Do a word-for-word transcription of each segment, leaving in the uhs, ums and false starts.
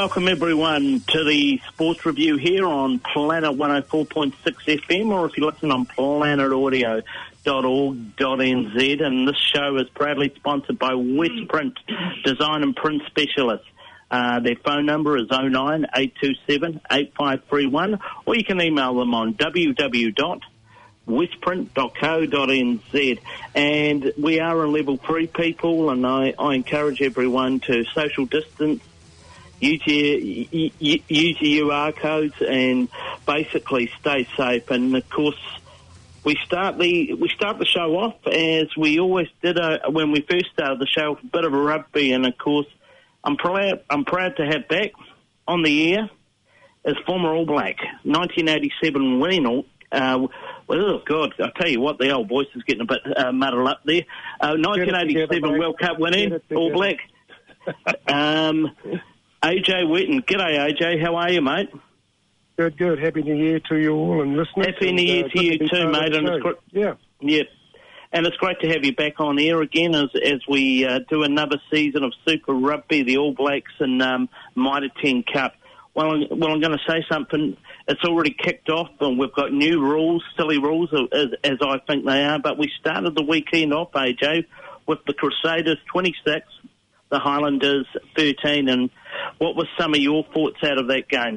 welcome everyone to the Sports Review here on Planet one oh four point six F M, or if you listen on planet audio dot org dot n z. And this show is proudly sponsored by Westprint Design and Print Specialists. Uh, their phone number is oh nine, eight two seven, eight five three one, or you can email them on w w w dot westprint dot co dot n z. And we are in level three, people, and I, I encourage everyone to social distance, use your, use your U R codes, and basically stay safe. And of course, we start the we start the show off as we always did uh, when we first started the show, with a bit of a rugby. And of course, I'm proud I'm proud to have back on the air as former All Black, nineteen eighty-seven winning all. Uh, well, oh God, I tell you what, the old voice is getting a bit uh, muddled up there. Uh, nineteen eighty-seven together, World Cup winning All Black. um, A J Wetton. G'day, A J. How are you, mate? Good, good. Happy New Year to you all and listeners. Happy New Year and, uh, to you to too, mate. And it's great, yeah. Yep. And it's great to have you back on air again as as we uh, do another season of Super Rugby, the All Blacks and um, Mitre ten Cup. Well, I'm, well, I'm going to say something. It's already kicked off, and we've got new rules, silly rules, as, as I think they are. But we started the weekend off, A J, with the Crusaders twenty-six, the Highlanders thirteen. And what was some of your thoughts out of that game?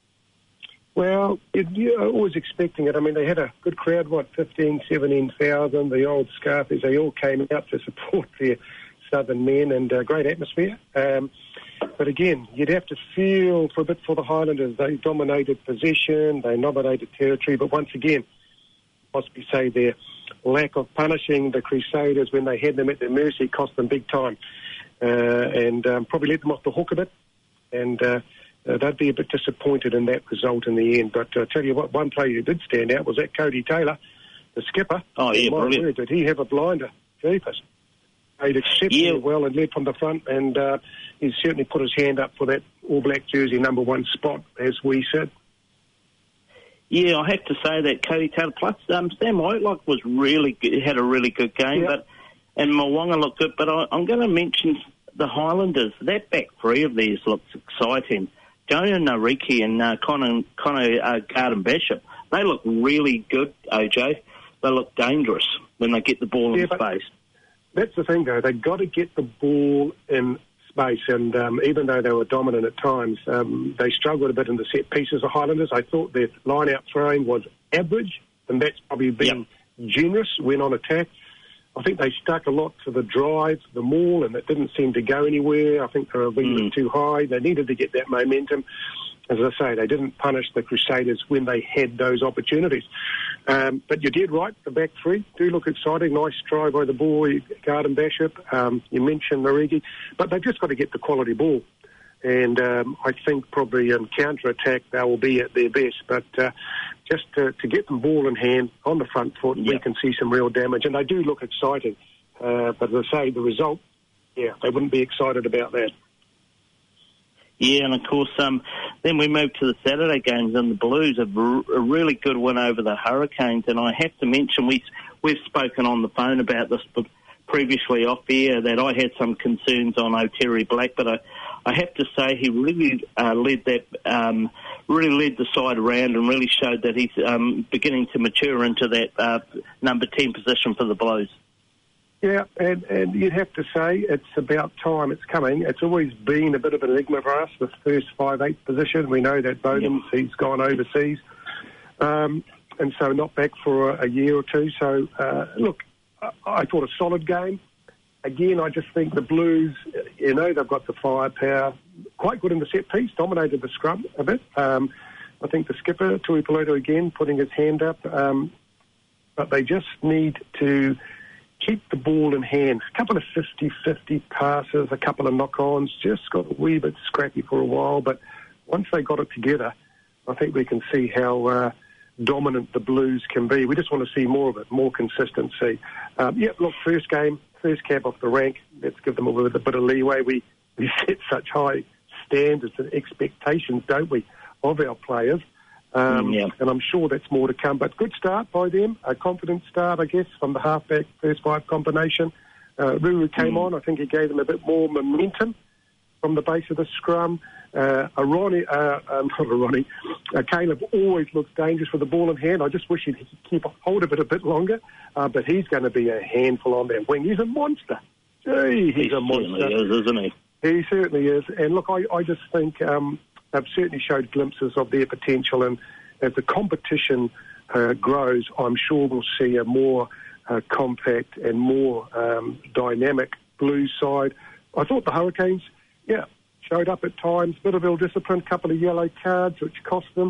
Well, it, you're always expecting it. I mean, they had a good crowd, what, fifteen, seventeen thousand, the old Scarfies. They all came out to support their southern men, and uh, great atmosphere. Um, but again, you'd have to feel for a bit for the Highlanders. They dominated possession, they dominated territory, but once again, possibly say their lack of punishing the Crusaders when they had them at their mercy cost them big time, uh, and um, probably let them off the hook a bit, and uh, uh, they'd be a bit disappointed in that result in the end. But uh, tell you what, one player who did stand out was that Cody Taylor, the skipper. Oh, yeah, brilliant. Word, did he have a blinder? Jeepers. Played exceptionally yeah. well and led from the front, and uh, he's certainly put his hand up for that All Black jersey number one spot, as we said. Yeah, I have to say that Cody Taylor, plus um, Sam Whitelock was really good, had a really good game, yeah. but and Mwanga looked good. But I, I'm going to mention the Highlanders. That back three of theirs looks exciting. Jonah Nariki and uh, Connor, Connor uh, Garden-Bishop, they look really good, O J. They look dangerous when they get the ball yeah, in space. That's the thing, though. They've got to get the ball in space, and um, even though they were dominant at times, um, they struggled a bit in the set pieces of Highlanders. I thought their line-out throwing was average, and that's probably been yep. generous when on attack. I think they stuck a lot to the drive, the maul, and it didn't seem to go anywhere. I think they were a wee bit too high. They needed to get that momentum. As I say, they didn't punish the Crusaders when they had those opportunities. Um, but you did right, the back three do look exciting. Nice try by the boy, Garden-Bishop. Um, you mentioned Marigi. But they've just got to get the quality ball. And um, I think probably in counter-attack they will be at their best. But uh, just to, to get the ball in hand on the front foot, yep. we can see some real damage. And they do look exciting. Uh, but as I say, the result, yeah, they wouldn't be excited about that. Yeah, and of course, um, then we move to the Saturday games, and the Blues have r- a really good win over the Hurricanes. And I have to mention, we, we've spoken on the phone about this previously off air, that I had some concerns on O'Terry Black, but I, I have to say he really uh, led that, um, really led the side around and really showed that he's um, beginning to mature into that uh, number ten position for the Blues. Yeah, and, and you'd have to say it's about time it's coming. It's always been a bit of an enigma for us, the first five eight position. We know that Bowden, yep. he's gone overseas, um, and so not back for a, a year or two. So, uh, look, I, I thought a solid game. Again, I just think the Blues, you know, they've got the firepower, quite good in the set piece, dominated the scrum a bit. Um, I think the skipper, Tui Peloto, again, putting his hand up, um, but they just need to keep the ball in hand. A couple of fifty-fifty passes, a couple of knock-ons, just got a wee bit scrappy for a while, but once they got it together, I think we can see how uh, dominant the Blues can be. We just want to see more of it, more consistency. Um, yeah, look, first game, first cab off the rank, let's give them a, a bit of leeway. We, we set such high standards and expectations, don't we, of our players. Um, yeah. And I'm sure that's more to come. But good start by them, a confident start, I guess, from the halfback first five combination. Uh, Ruru came mm. on. I think he gave them a bit more momentum from the base of the scrum. Uh, a Ronnie, uh, um, not a Ronnie, uh, Caleb always looks dangerous with the ball in hand. I just wish he'd keep a hold of it a bit longer, uh, but he's going to be a handful on that wing. He's a monster. Gee, he's he a monster. He is, isn't he? He certainly is. And look, I, I just think um, they've certainly showed glimpses of their potential, and as the competition uh, grows, I'm sure we'll see a more uh, compact and more um, dynamic Blues side. I thought the Hurricanes, yeah, showed up at times, bit of ill-discipline, couple of yellow cards, which cost them.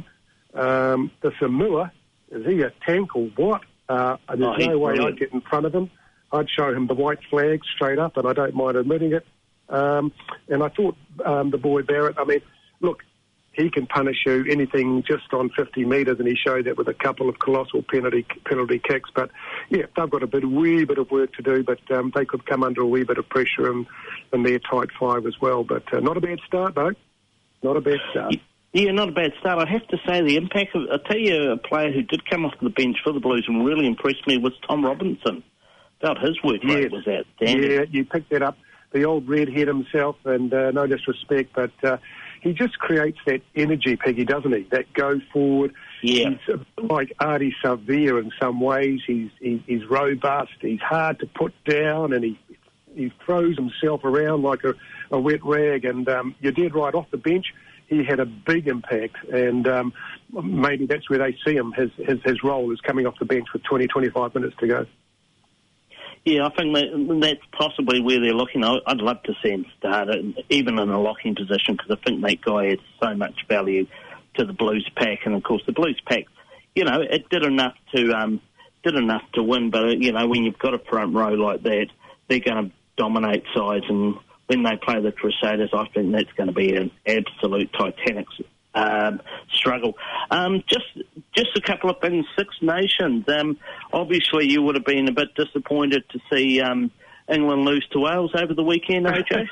Um, the Samoa, is he a tank or what? Uh, there's oh, no way brilliant. I'd get in front of him. I'd show him the white flag straight up, and I don't mind admitting it. Um, and I thought um, the boy Barrett, I mean, look, he can punish you anything just on fifty metres, and he showed that with a couple of colossal penalty penalty kicks. But, yeah, they've got a bit, a wee bit of work to do, but um, they could come under a wee bit of pressure in, in their tight five as well. But uh, not a bad start, though. Not a bad start. Yeah, not a bad start. I have to say the impact of, I'll tell you, a player who did come off the bench for the Blues and really impressed me was Tom Robinson. Felt his work rate yes. was outstanding. Yeah, you picked that up. The old redhead himself, and uh, no disrespect, but uh, he just creates that energy, Peggy, doesn't he? That go forward. Yeah. He's like Artie Savia in some ways. He's he, he's robust. He's hard to put down, and he he throws himself around like a, a wet rag. And um, you're dead right off the bench. He had a big impact, and um, maybe that's where they see him. His, his his role is coming off the bench with twenty, twenty-five minutes to go. Yeah, I think that, that's possibly where they're looking. I'd love to see him start, even in a locking position, because I think that guy has so much value to the Blues pack. And, of course, the Blues pack, you know, it did enough to um, did enough to win. But, you know, when you've got a front row like that, they're going to dominate sides. And when they play the Crusaders, I think that's going to be an absolute Titanic Um, struggle. Um, just just a couple of things. Six Nations. Um, obviously, you would have been a bit disappointed to see um, England lose to Wales over the weekend, O J?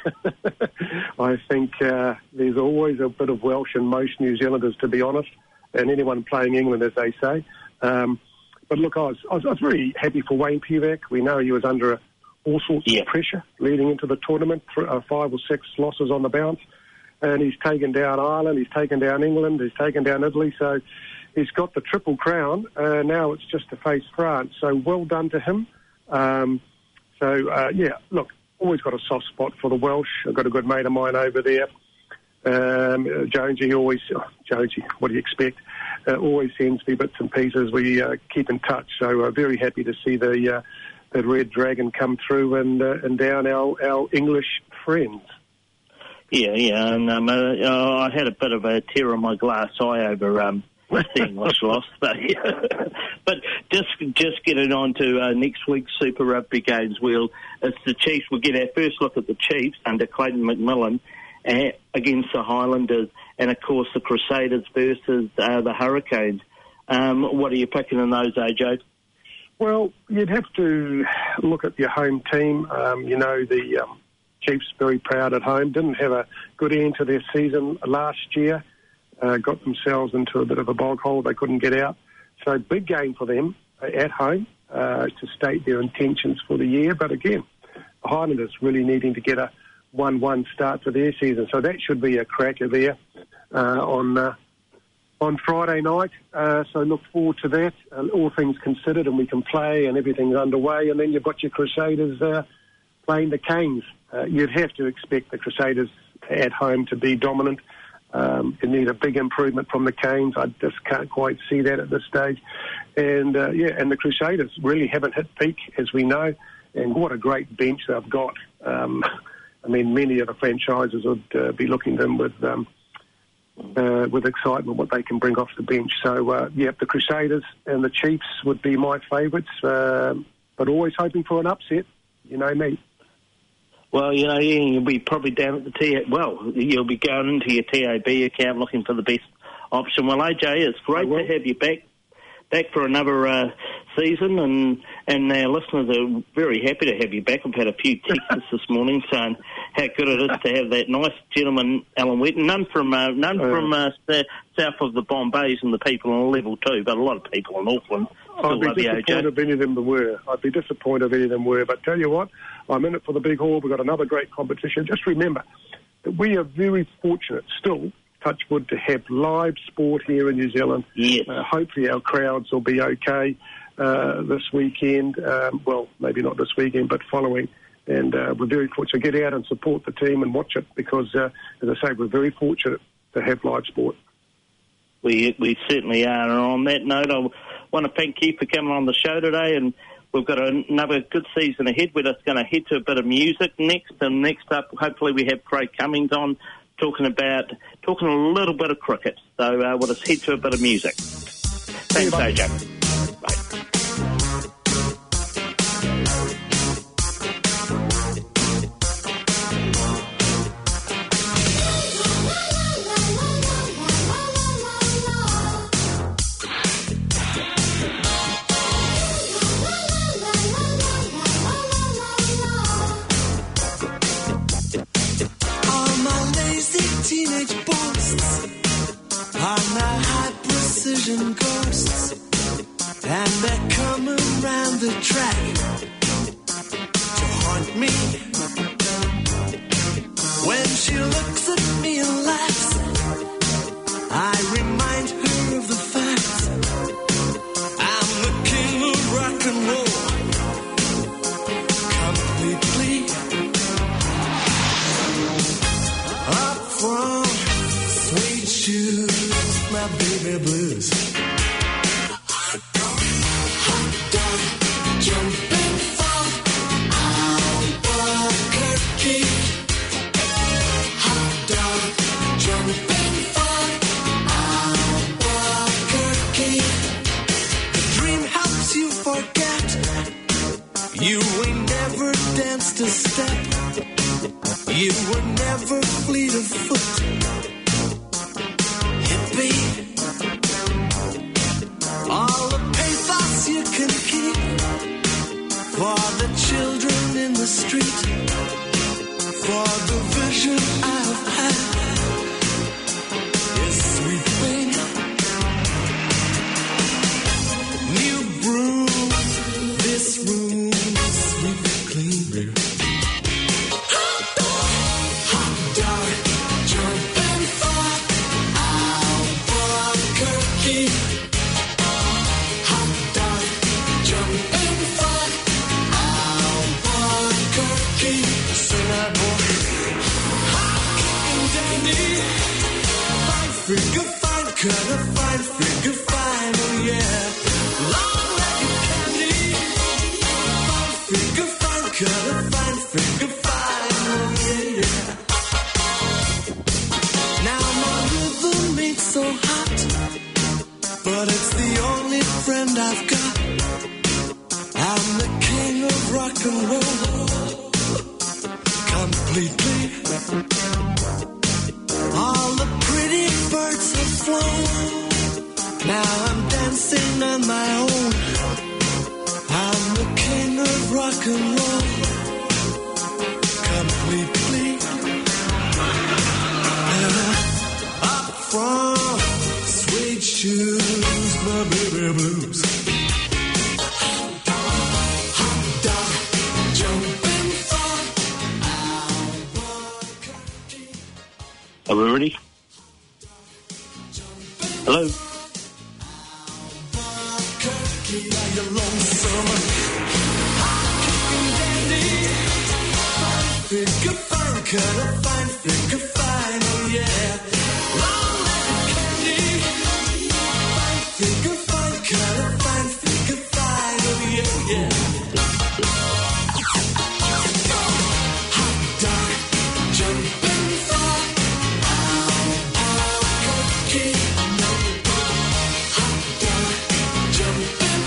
I think uh, there's always a bit of Welsh in most New Zealanders, to be honest, and anyone playing England, as they say. Um, but look, I was, I was I was very happy for Wayne Pivac. We know he was under all sorts yeah. of pressure leading into the tournament, th- uh, five or six losses on the bounce. And he's taken down Ireland, he's taken down England, he's taken down Italy, so he's got the triple crown. Uh, now it's just to face France, so well done to him. Um, so, uh, yeah, look, always got a soft spot for the Welsh. I've got a good mate of mine over there. Um, Jonesy always, oh, Jonesy, what do you expect? Uh, always sends me bits and pieces. We uh, keep in touch, so uh, very happy to see the, uh, the Red Dragon come through and, uh, and down our, our English friends. Yeah, yeah, and um, uh, I had a bit of a tear in my glass eye over um, the English loss, but but just just getting on to uh, next week's Super Rugby games. We'll it's the Chiefs. We'll get our first look at the Chiefs under Clayton McMillan uh, against the Highlanders, and of course the Crusaders versus uh, the Hurricanes. Um, what are you picking in those, A J? Well, you'd have to look at your home team. Um, you know the. Um, Chiefs very proud at home. Didn't have a good end to their season last year. Uh, got themselves into a bit of a bog hole. They couldn't get out. So big game for them at home uh, to state their intentions for the year. But again, the Highlanders really needing to get a one one start to their season. So that should be a cracker there uh, on uh, on Friday night. Uh, so look forward to that. Uh, all things considered, and we can play and everything's underway. And then you've got your Crusaders uh, playing the Canes. Uh, you'd have to expect the Crusaders at home to be dominant. Um, you need a big improvement from the Canes. I just can't quite see that at this stage. And, uh, yeah, and the Crusaders really haven't hit peak, as we know. And what a great bench they've got. Um, I mean, many of the franchises would uh, be looking at them with um, uh, with excitement, what they can bring off the bench. So, uh, yeah, the Crusaders and the Chiefs would be my favourites, uh, but always hoping for an upset. You know me. Well, you know, you'll be probably down at the T A. Well, you'll be going into your T A B account looking for the best option. Well, A J, it's great to have you back, back for another uh, season, and and our listeners are very happy to have you back. I've had a few texts this morning saying how good it is to have that nice gentleman, Alan Wetton. None from uh, none uh, from uh, south of the Bombays and the people on level two, but a lot of people in Auckland. I'd be disappointed if any of them were. I'd be disappointed if any of them were. But tell you what, I'm in it for the big haul. We've got another great competition. Just remember, we are very fortunate still, touch wood, to have live sport here in New Zealand. Yes. Uh, hopefully our crowds will be okay uh, this weekend. Um, well, maybe not this weekend, but following. And uh, we're very fortunate to get out and support the team and watch it because, uh, as I say, we're very fortunate to have live sport. We we certainly are. And on that note, I want to thank you for coming on the show today. And we've got another good season ahead. We're just going to head to a bit of music next. And next up, hopefully, we have Craig Cummings on talking about talking a little bit of cricket. So uh, we'll just head to a bit of music. Thanks, A J. Bye. Teenage boasts are now high-precision ghosts, and they're coming round the track to haunt me. When she looks at me and laughs, I remind her of the fact I'm the king of rock and roll, completely. Up from sweet shoes, my baby blues. Hot dog, jumping from Albuquerque. Hot dog, jumping from Albuquerque. The dream helps you forget you ain't never danced a step. You were never fleet of foot, hippie. All the pathos you can keep for the children in the street, for the vision I've had is sweet thing. New broom, this room is sweet clean. Finger fine, cut a fine, finger fine, oh yeah. Long legged candy. Fine, finger fine, cut a fine, finger fine, oh yeah, yeah. Now my rhythm ain't so hot, but it's the only friend I've got. I'm the king of rock and roll, completely. All the pretty birds have flown. Now I'm dancing on my own. I'm the king of rock and roll, completely. Uh, up from suede shoes, my baby blues. Hot dog, jumping from. Are we ready? Hello? Finger fine, cut a fine, finger fine, oh yeah. Long legged candy. Fine, finger fine, cut a fine, finger fine, oh yeah, yeah. Hot dog, jumping from Albuquerque. Hot dog, jumping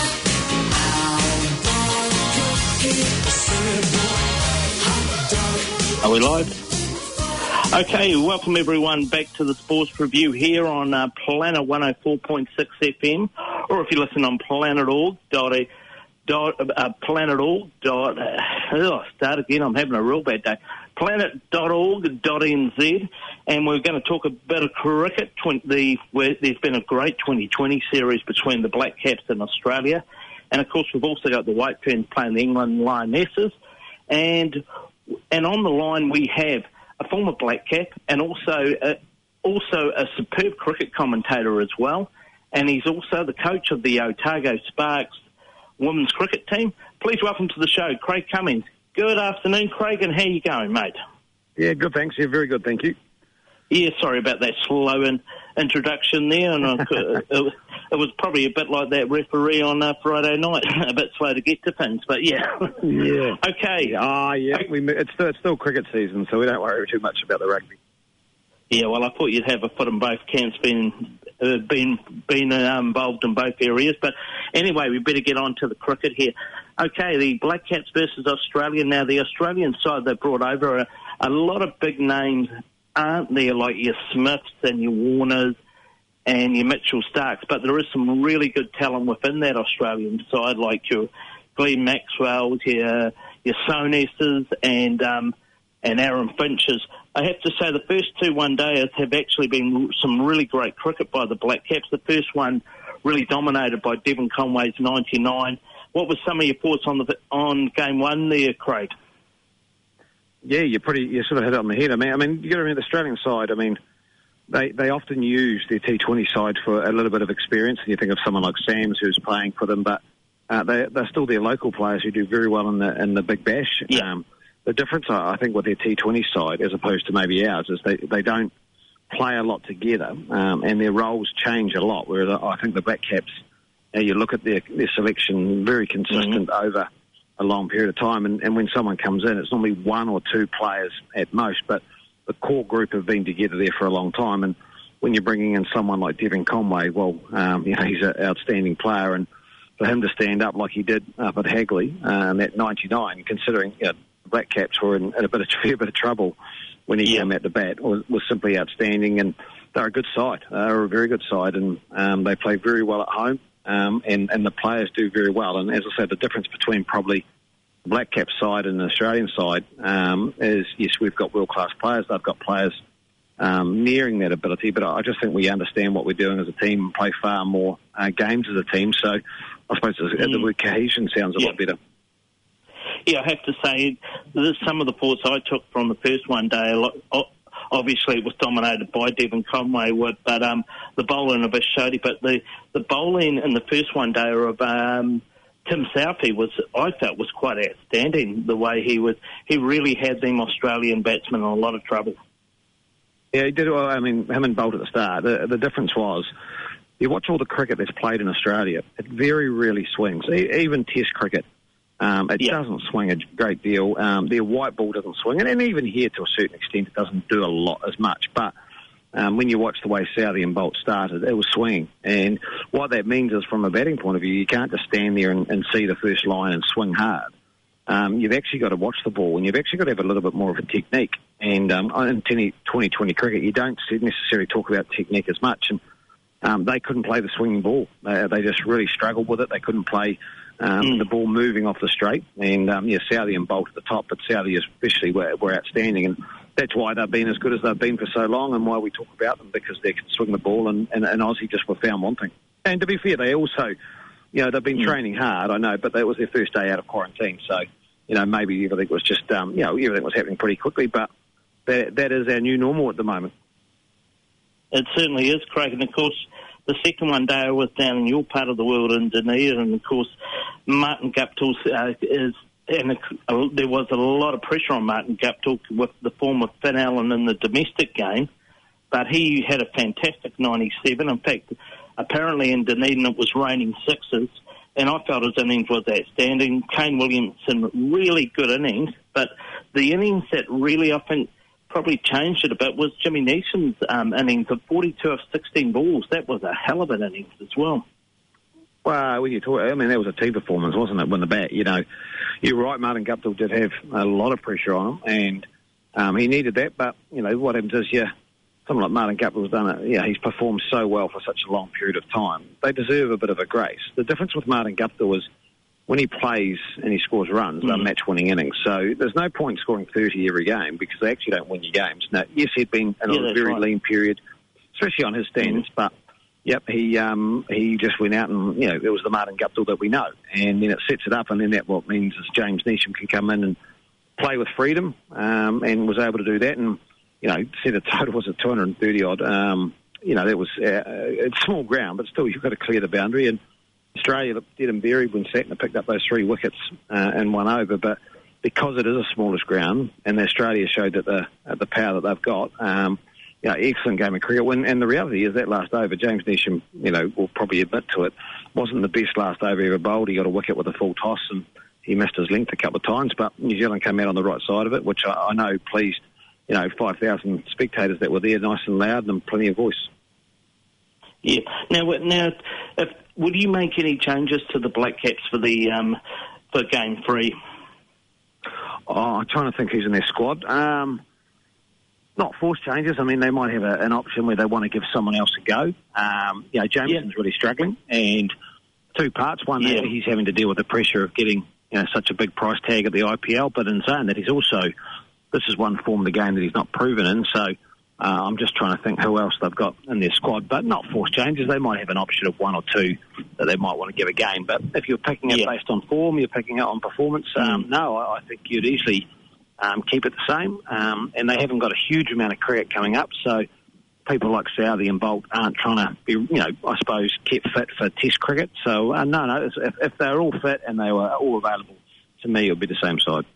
from Albuquerque. Say boy. Are we live? Okay, welcome everyone back to the Sports Review here on uh, Planet one oh four point six F M, or if you listen on planet org dot uh, planet org dot oh, start again, I'm having a real bad day. planet dot org dot n z, and we're going to talk a bit of cricket. The, where there's been a great twenty twenty series between the Black Caps and Australia, and of course we've also got the White Ferns playing the England Lionesses, and and on the line we have a former black cap, and also a, also a superb cricket commentator as well. And he's also the coach of the Otago Sparks women's cricket team. Please welcome to the show, Craig Cummings. Good afternoon, Craig, and how you going, mate? Yeah, good, thanks. Yeah, very good, thank you. Yeah, sorry about that slow in, introduction there. And I, it, it was probably a bit like that referee on uh, Friday night, a bit slow to get to things, but yeah. Yeah. Okay. Ah, yeah. We, it's, still, it's still cricket season, so we don't worry too much about the rugby. Yeah, well, I thought you'd have a foot in both camps, been uh, been been uh, involved in both areas. But anyway, we better get on to the cricket here. Okay, the Black Caps versus Australia. Now, the Australian side they brought over a, a lot of big names, aren't there, like your Smiths and your Warners and your Mitchell Starks. But there is some really good talent within that Australian side, like your Glenn Maxwell, your your Sonesses, and um, and Aaron Finches. I have to say the first two one-dayers have actually been some really great cricket by the Black Caps. The first one really dominated by Devon Conway's ninety-nine. What were some of your thoughts on the on game one there, Craig? Yeah, you're pretty. You sort of hit it on the head. I mean, I mean, you got to remember the Australian side. I mean, they they often use their T twenty side for a little bit of experience. And you think of someone like Sams who's playing for them, but uh, they they're still their local players who do very well in the in the Big Bash. Yeah. Um, The difference, I think, with their T twenty side, as opposed to maybe ours, is they, they don't play a lot together, um, and their roles change a lot. Whereas I think the Black Caps, you, know, you look at their, their selection, very consistent mm-hmm. over a long period of time, and, and when someone comes in, it's normally one or two players at most, but the core group have been together there for a long time, and when you're bringing in someone like Devon Conway, well, um, you know, he's an outstanding player, and for him to stand up like he did up at Hagley, um, at ninety-nine, considering, you know, Black Caps were in, in a bit of fair bit of trouble when he yeah. came at the bat, was, was simply outstanding, and they're a good side. They're a very good side, and um, they play very well at home, um, and, and the players do very well. And as I said, the difference between probably the Black Caps side and the Australian side um, is, yes, we've got world-class players. They've got players um, nearing that ability, but I just think we understand what we're doing as a team and play far more uh, games as a team. So I suppose mm. the word cohesion sounds a yeah. lot better. Yeah, I have to say, there's some of the thoughts I took from the first one day. Obviously, it was dominated by Devon Conway, but um, the bowling of Ashodi. But the, the bowling in the first one day of um, Tim Southey was, I felt, was quite outstanding. The way he was, he really had them Australian batsmen in a lot of trouble. Yeah, he did. Well, I mean, him and Bolt at the start. The, the difference was, you watch all the cricket that's played in Australia. It very rarely swings, even Test cricket. Um, it yeah. doesn't swing a great deal. Um, their white ball doesn't swing, and, and even here to a certain extent, it doesn't do a lot as much. But um, when you watch the way Southey and Bolt started, it was swinging. And what that means is, from a batting point of view, you can't just stand there and, and see the first line and swing hard. Um, you've actually got to watch the ball, and you've actually got to have a little bit more of a technique. And um, in twenty twenty cricket, you don't necessarily talk about technique as much. And um, they couldn't play the swinging ball. They, they just really struggled with it. They couldn't play Um, mm. the ball moving off the straight, and um, yeah, Southey and Bolt at the top, but Southey especially were, were outstanding, and that's why they've been as good as they've been for so long, and why we talk about them, because they can swing the ball, and, and, and Aussie just were found wanting. And to be fair, they also, you know, they've been mm. training hard, I know, but that was their first day out of quarantine, so, you know, maybe everything was just, um, you know, everything was happening pretty quickly, but that, that is our new normal at the moment. It certainly is, Craig, and of course, the second one day was down in your part of the world in Dunedin, and of course, Martin Guptill uh, is, and a, a, there was a lot of pressure on Martin Guptill with the form of Finn Allen in the domestic game, but he had a fantastic ninety-seven. In fact, apparently in Dunedin it was raining sixes, and I felt his innings was outstanding. Kane Williamson, really good innings, but the innings that really, I think, probably changed it a bit was Jimmy Neeson's um, innings of forty-two of sixteen balls. That was a hell of an innings as well. Well, when you talk, I mean, that was a team performance, wasn't it, when the bat, you know. You're right, Martin Guptill did have a lot of pressure on him, and um, he needed that, but, you know, what happens is, yeah, someone like Martin Guptill's done it, yeah, he's performed so well for such a long period of time. They deserve a bit of a grace. The difference with Martin Guptill is, when he plays and he scores runs, mm. they're match-winning innings. So there's no point scoring thirty every game, because they actually don't win your games. Now, yes, he'd been in yeah, a very right. lean period, especially on his standards, mm. but, yep, he um, he just went out and, you know, it was the Martin Guptill that we know. And then it sets it up, and then that what means is James Neesham can come in and play with freedom, um, and was able to do that. And, you know, see the total was at two hundred thirty odd. Um, you know, that was, uh, it's small ground, but still you've got to clear the boundary. And Australia did and buried when Santner picked up those three wickets uh, and won over. But because it is a smallest ground, and Australia showed that the uh, the power that they've got, um, you know, excellent game of cricket. When, and the reality is that last over, James Neesham, you know, will probably admit to it, wasn't the best last over he ever bowled. He got a wicket with a full toss, and he missed his length a couple of times. But New Zealand came out on the right side of it, which I, I know pleased, you know, five thousand spectators that were there, nice and loud, and plenty of voice. Yeah. Now, now, if, would you make any changes to the Black Caps for the um, for Game Three? Oh, I'm trying to think who's in their squad. Um, not forced changes. I mean, they might have a, an option where they want to give someone else a go. Um, you know, Jameson's yeah. really struggling, and two parts. One, yeah. he's having to deal with the pressure of getting, you know, such a big price tag at the I P L, but in saying that, he's also, this is one form of the game that he's not proven in, so uh, I'm just trying to think who else they've got in their squad, but not forced changes. They might have an option of one or two that they might want to give a game, but if you're picking it yeah. based on form, you're picking it on performance, um, mm. no, I, I think you'd easily um, keep it the same, um, and they haven't got a huge amount of cricket coming up, so people like Southey and Bolt aren't trying to be, you know, I suppose, kept fit for Test cricket. So, uh, no, no, if, if they're all fit and they were all available, to me, it would be the same side.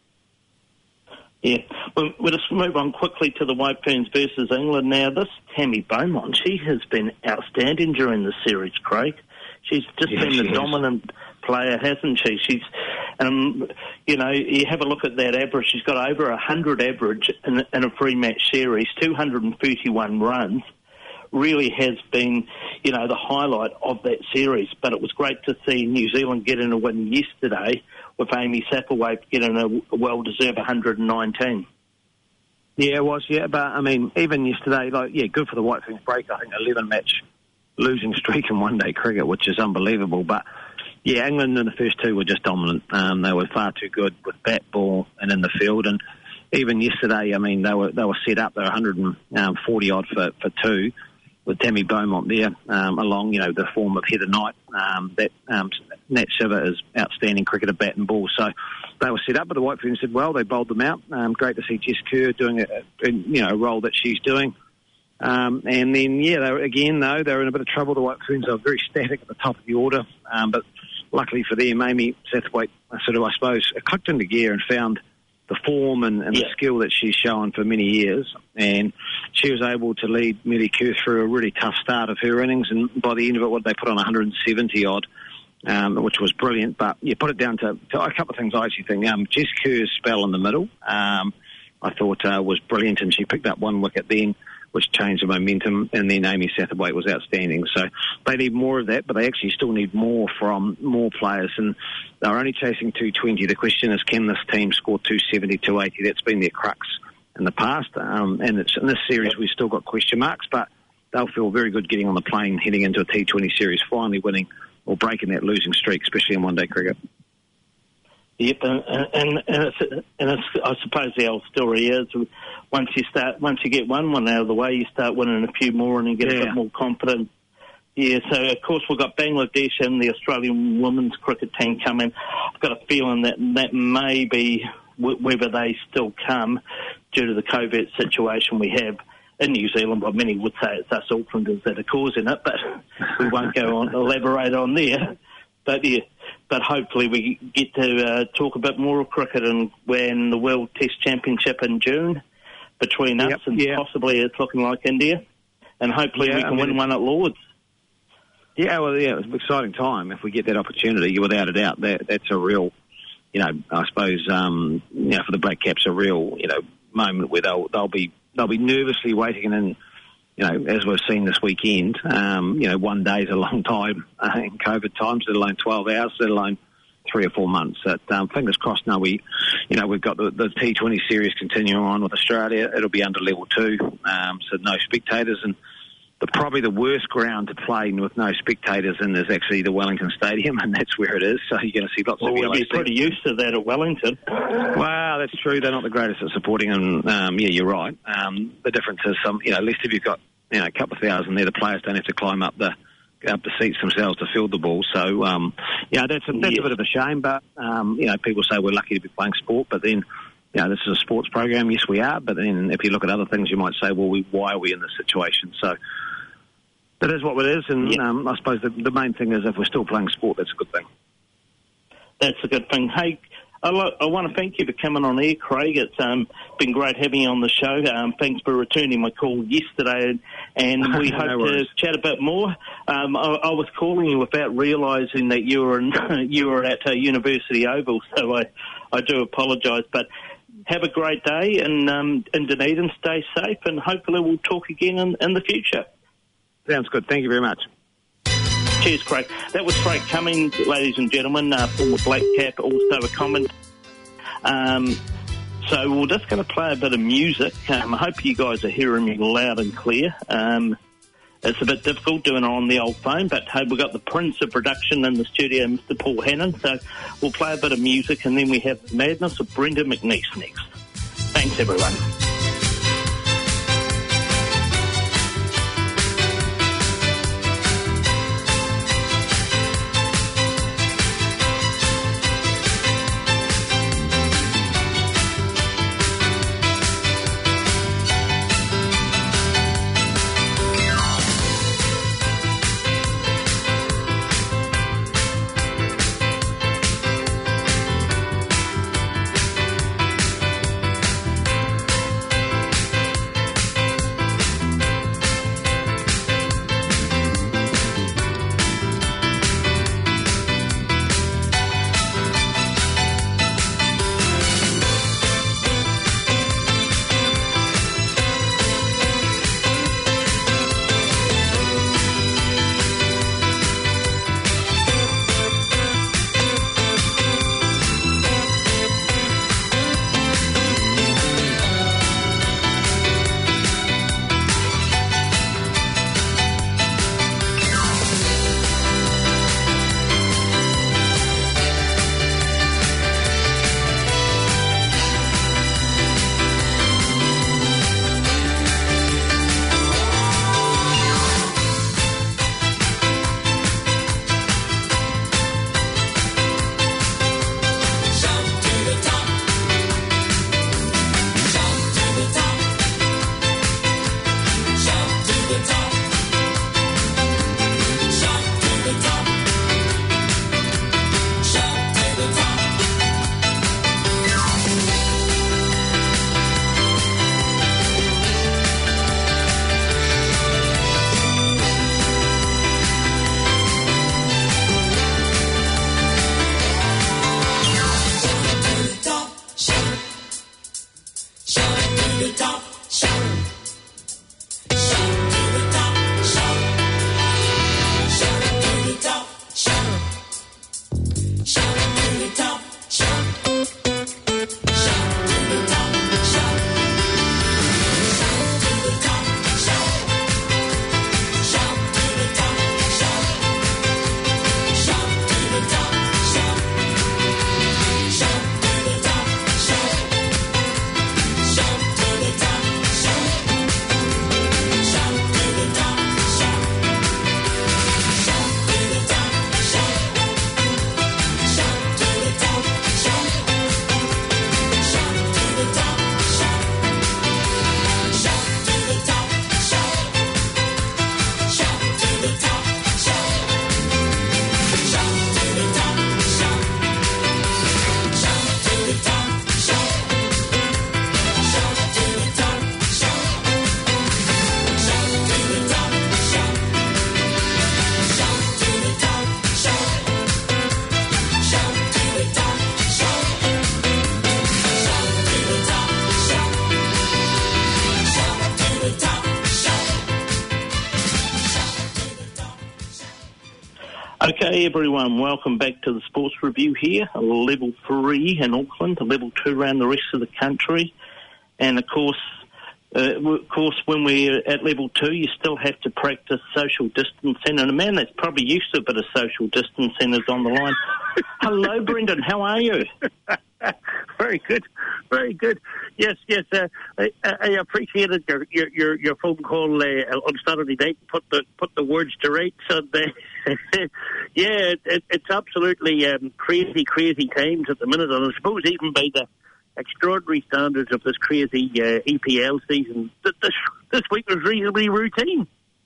Yeah. Well, we'll just move on quickly to the White Ferns versus England. Now, this Tammy Beaumont, she has been outstanding during the series, Craig. She's just yeah, been the dominant player, hasn't she? She's, um, you know, you have a look at that average. She's got over one hundred average in, in a three-match series, two hundred thirty-one runs. Really has been, you know, the highlight of that series. But it was great to see New Zealand get in a win yesterday with Amy Sappaway getting a well-deserved one hundred nineteen. Yeah, it was, yeah. But, I mean, even yesterday, like, yeah, good for the White Ferns break. I think eleven-match losing streak in one-day cricket, which is unbelievable. But, yeah, England in the first two were just dominant. Um, they were far too good with bat, ball, and in the field. And even yesterday, I mean, they were they were set up. They were one hundred forty odd for, for two, with Tammy Beaumont there, um, along, you know, the form of Heather Knight. Um, that um, Nat Shiver is outstanding cricketer, bat and ball. So they were set up, but the White Ferns did well. They bowled them out. Um, great to see Jess Kerr doing a, a you know a role that she's doing. Um, and then, yeah, they were, again, though, they were in a bit of trouble. The White Ferns are very static at the top of the order. Um, but luckily for them, Amy Sathwaite sort of, I suppose, clicked into gear and found the form and, and yeah. the skill that she's shown for many years. And she was able to lead Millie Kerr through a really tough start of her innings. And by the end of it, what they put on one hundred seventy odd, um, which was brilliant. But, yeah, put it down to, to a couple of things I actually think. Um, Jess Kerr's spell in the middle, um, I thought uh, was brilliant, and she picked up one wicket then, which changed the momentum, and then Amy Sathwaite was outstanding. So they need more of that, but they actually still need more from more players, and they're only chasing two twenty. The question is, can this team score two seventy, two eighty? That's been their crux in the past, um, and it's, in this series we've still got question marks, but they'll feel very good getting on the plane, heading into a T twenty series, finally winning or breaking that losing streak, especially in one-day cricket. Yep, and and, and, it's, and it's, I suppose the old story is once you start, once you get one one out of the way, you start winning a few more and you get yeah. a bit more confident. Yeah, so of course we've got Bangladesh and the Australian women's cricket team coming. I've got a feeling that that may be whether they still come due to the COVID situation we have in New Zealand. Well, many would say it's us Aucklanders that are causing it, but we won't go on elaborate on there. But yeah, but hopefully we get to uh, talk a bit more of cricket and when the World Test Championship in June between us yep, and yeah. possibly it's looking like India, and hopefully yeah, we can I mean, win one at Lord's. Yeah, well, yeah, it's an exciting time if we get that opportunity. Without a doubt, that that's a real, you know, I suppose, um, you know, for the Black Caps, a real, you know, moment where they'll they'll be they'll be nervously waiting, and then, you know, as we've seen this weekend, um, you know, one day is a long time uh, in COVID times, let alone twelve hours, let alone three or four months. That, um, fingers crossed now we, you know, we've got the, the T twenty series continuing on with Australia. It'll be under level two, um, so no spectators. And the, probably the worst ground to play with no spectators in is actually the Wellington Stadium, and that's where it is. So you're going to see lots well, of we'll be pretty used to that at Wellington. Well, that's true. They're not the greatest at supporting them. Um, yeah, you're right. Um, the difference is some, you know, at least if you've got, you know, a couple of thousand there, the players don't have to climb up the up the seats themselves to field the ball. So, um, yeah, that's, a, that's yes. a bit of a shame, but, um, you know, people say we're lucky to be playing sport, but then you know, this is a sports program. Yes, we are. But then if you look at other things, you might say, well, we, why are we in this situation? So that is what it is. And yeah. um, I suppose the, the main thing is if we're still playing sport, that's a good thing. That's a good thing. Hey, I, lo- I want to thank you for coming on air, Craig. It's um, been great having you on the show. Um, thanks for returning my call yesterday, and we no hope worries. to chat a bit more. Um, I, I was calling you without realising that you were in, you were at uh, University Oval, so I, I do apologise. But have a great day in, um, in Dunedin. Stay safe, and hopefully we'll talk again in, in the future. Sounds good. Thank you very much. Cheers, Craig. That was Craig Cummings, ladies and gentlemen, uh, former Black Cap, also a comment. Um, so we're just going to play a bit of music. Um, I hope you guys are hearing me loud and clear. Um, it's a bit difficult doing it on the old phone, but hey, we've got the Prince of Production in the studio, Mister Paul Hannon. So we'll play a bit of music, and then we have the Madness of Brenda McNeese next. Thanks, everyone. Okay, everyone, welcome back to the Sports Review here, level three in Auckland, level two around the rest of the country. And, of course, uh, of course, when we're at level two, you still have to practice social distancing. And a man that's probably used to a bit of social distancing is on the line. Hello, Brendan, how are you? Very good, very good. Yes, yes, uh, I, I appreciated your your, your, your phone call uh, on Saturday night. Put the put the words to rights, and uh, yeah, it, it, it's absolutely um, crazy, crazy times at the minute. And I suppose even by the extraordinary standards of this crazy uh, E P L season, th- this this week was reasonably routine.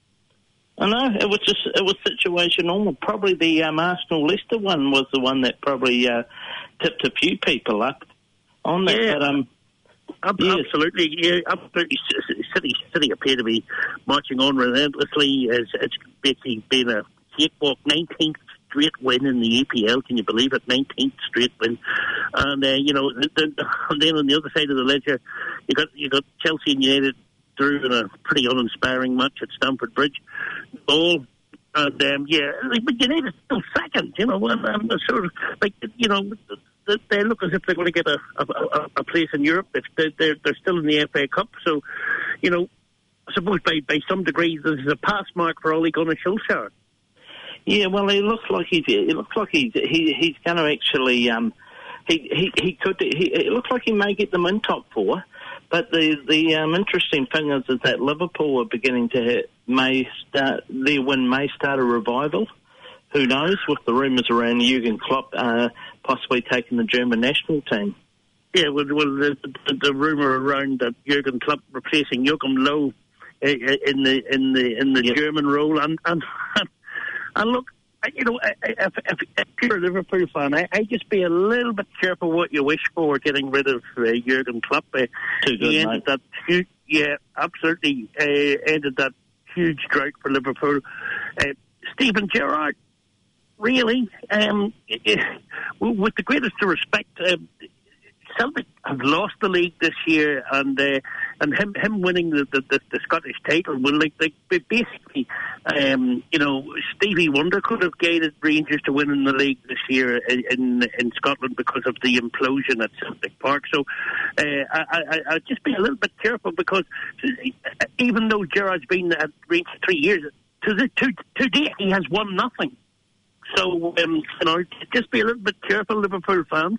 I know, it was just, it was situational. Probably the um, Arsenal-Leicester one was the one that probably uh, tipped a few people up on that. Yeah. But, um, Ab- yes. Absolutely, yeah, absolutely. City, City appear to be marching on relentlessly. It's, it's basically been a cakewalk, nineteenth straight win in the E P L. Can you believe it? nineteenth straight win. And, uh, you know, the, the, and then on the other side of the ledger, you got you got Chelsea and United through in a pretty uninspiring match at Stamford Bridge. All and um, yeah, but United still second. You know, and, and sort of like you know. They look as if they're going to get a, a, a place in Europe. If they're, they're, they're still in the F A Cup. So, you know, I suppose by, by some degree this is a pass mark for Ole Gunnar Solskjaer. Yeah, well, he looks like he's. It looks like he's. He, he's going to actually. Um, he, he he could. He, it looks like he may get them in top four. But the the um, interesting thing is, is that Liverpool are beginning to hit, may start their win may start a revival. Who knows, with the rumours around Jurgen Klopp uh, possibly taking the German national team. Yeah, well, well the, the, the rumour around that Jurgen Klopp replacing Joachim Löw in the in the in the yep. German role, and and and look, you know, if, if, if you're a Liverpool fan, I, I just be a little bit careful what you wish for getting rid of uh, Jurgen Klopp. Uh, Too good, he ended mate. that huge, yeah, absolutely uh, ended that huge drought for Liverpool. Uh, Steven Gerrard. Really, um, with the greatest of respect, uh, Celtic have lost the league this year, and uh, and him him winning the, the, the, the Scottish title will like, like basically, um, you know, Stevie Wonder could have guided Rangers to winning the league this year in in, in Scotland because of the implosion at Celtic Park. So, uh, I, I I just be a little bit careful because even though Gerrard's been at Rangers three years, to the, to to date he has won nothing. So, um, you know, just be a little bit careful, Liverpool fans.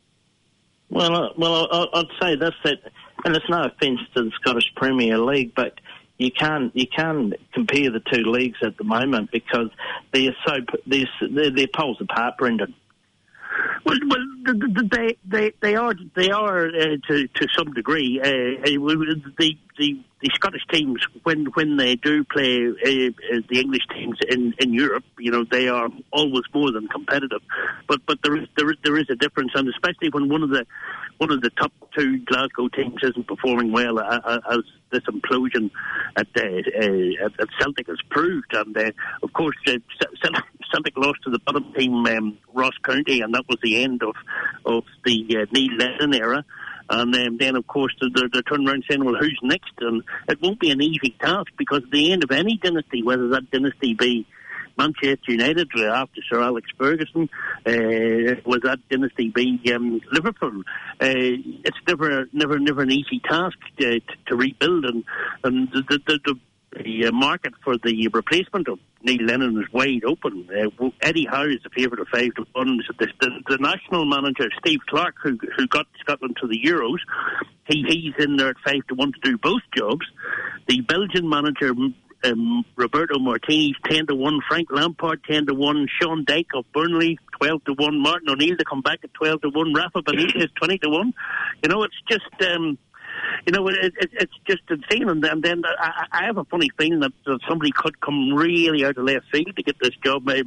Well, uh, well, I, I'd say this, that, and it's no offence to the Scottish Premier League, but you can't you can't compare the two leagues at the moment because they're so they're they're, they're poles apart, Brendan. Well, well, they they they are they are uh, to to some degree. Uh, the the the Scottish teams, when when they do play uh, the English teams in, in Europe, you know, they are always more than competitive. But but there is there is, there is a difference, and especially when one of the one of the top two Glasgow teams isn't performing well, uh, as this implosion at uh, uh, at, at Celtic has proved. And uh, of course, uh, Celtic lost to the bottom team, um, Ross County, and that was the end of of the uh, Neil Lennon era. And um, then, of course, they're, they're turning around saying, well, who's next? And it won't be an easy task because at the end of any dynasty, whether that dynasty be Manchester United after Sir Alex Ferguson, uh, was that dynasty be um, Liverpool, uh, it's never never, never an easy task to, to rebuild. And, and the, the, the, the market for the replacement of Neil Lennon is wide open. Uh, Eddie Howe is the favourite of five to one. The, the, the national manager, Steve Clarke, who, who got Scotland to the Euros, he, he's in there at five to one to do both jobs. The Belgian manager, um, Roberto Martinez, ten to one. Frank Lampard, ten to one. Sean Dyche of Burnley, twelve to one. Martin O'Neill to come back at twelve to one. Rafa Benitez, twenty to one. You know, it's just... Um, You know, it, it, it's just insane. And, and then I, I have a funny feeling that, that somebody could come really out of left field to get this job. Maybe,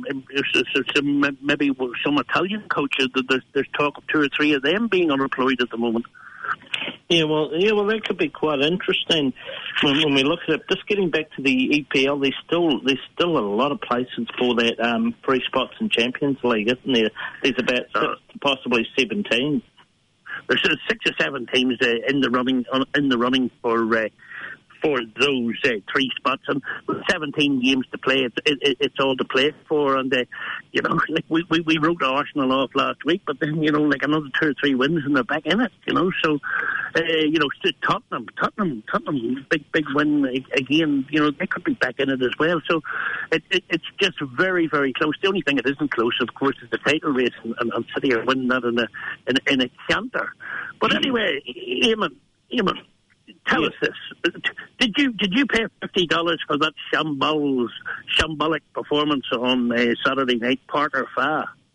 maybe some Italian coaches. There's, there's talk of two or three of them being unemployed at the moment. Yeah, well, yeah, well, that could be quite interesting when, when we look at it. Just getting back to the E P L, there's still there's still a lot of places for that um, free spots in Champions League, isn't there? There's about six, possibly seven teams. There's six or seven teams uh, in the running in the running for uh, for those uh, three spots, and with seventeen games to play, it, it, it's all to play for. And uh, you know, like we, we we wrote Arsenal off last week, but then you know, like another two or three wins and they're back in it. You know, so uh, you know, Tottenham, Tottenham, Tottenham, big big win again. You know, they could be back in it as well. So it, it, it's just very very close. The only thing that isn't close, of course, is the title race, and, and, and City are winning that in a in, in a canter. But anyway, Eamon, Eamon. Tell us this. Did you did you pay fifty dollars for that shambles, shambolic performance on uh, Saturday night, Parker Fa?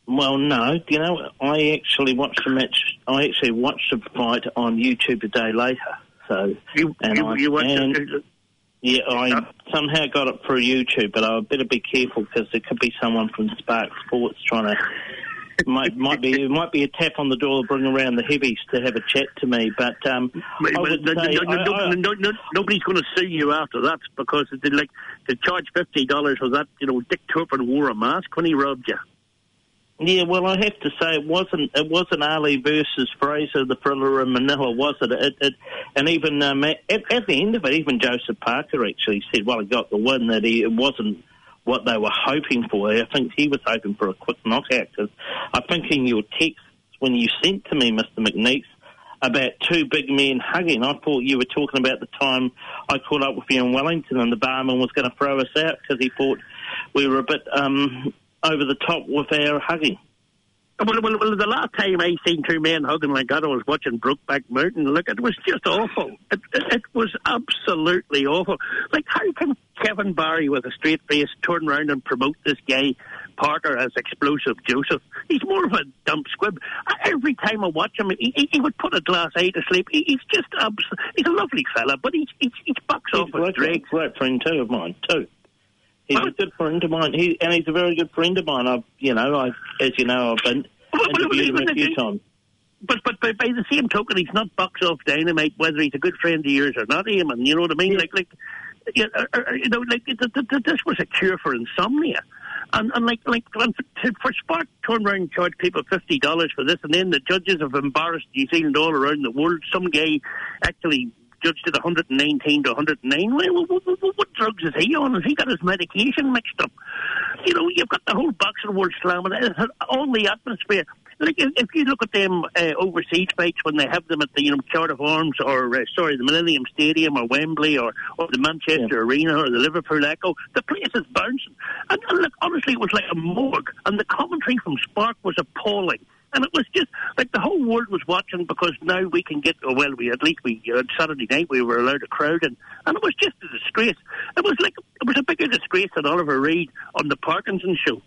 Well, no. You know, I actually watched the match. I actually watched the fight on YouTube a day later. So, you, and you, I, you watched and, it? Yeah, I somehow got it through YouTube, but I better be careful because there could be someone from Spark Sports trying to. might might be it might be a tap on the door to bring around the heavies to have a chat to me, but um, I would no, say, no, no, I, no, I, no, no, nobody's going to sue you after that because they like to charge fifty dollars for that. You know, Dick Turpin wore a mask when he robbed you. Yeah, well, I have to say it wasn't it wasn't Ali versus Fraser, the thriller in Manila, was it? it, it and even um, at, at the end of it, even Joseph Parker actually said, well, he got the win, that he, it wasn't what they were hoping for. I think he was hoping for a quick knockout, because I think in your text when you sent to me, Mister McNeese, about two big men hugging, I thought you were talking about the time I caught up with you in Wellington and the barman was going to throw us out because he thought we were a bit um, over the top with our hugging. Well, well, well, the last time I seen two men hugging like that, I was watching Brokeback Mountain. Look, it was just awful. It, it, it was absolutely awful. Like, how can Kevin Barry, with a straight face, turn around and promote this guy, Parker, as Explosive Joseph? He's more of a dump squib. Every time I watch him, he, he would put a glass eye to sleep. He, he's just, abs- he's a lovely fella, but he's, he's, he's box He's off a his dregs. great friend, too, of mine, too. He's What? a good friend of mine, he, and he's a very good friend of mine. I've, you know, I, as you know, I've been interviewed him a few times. But but by, by the same token, he's not box off dynamite, whether he's a good friend of yours or not, Eamon. You know what I mean? Yeah. Like like you know, you know like th- th- th- this was a cure for insomnia. And, and like like and for, for Spark turn around and charge people fifty dollars for this, and then the judges have embarrassed New Zealand all around the world. Some guy actually judged it one hundred nineteen to one hundred nine. Well, what, what, what drugs is he on? Has he got his medication mixed up? You know, you've got the whole boxing world slamming it. It's all the atmosphere. Like, if, if you look at them uh, overseas fights when they have them at the, you know, Cardiff Arms or, uh, sorry, the Millennium Stadium or Wembley or, or the Manchester yeah. Arena or the Liverpool Echo, the place is bouncing. And, and look, honestly, it was like a morgue. And the commentary from Spark was appalling. And it was just, like, the whole world was watching because now we can get, oh, well, we at least we, uh, Saturday night we were allowed a crowd in. And it was just a disgrace. It was like, it was a bigger disgrace than Oliver Reed on the Parkinson show.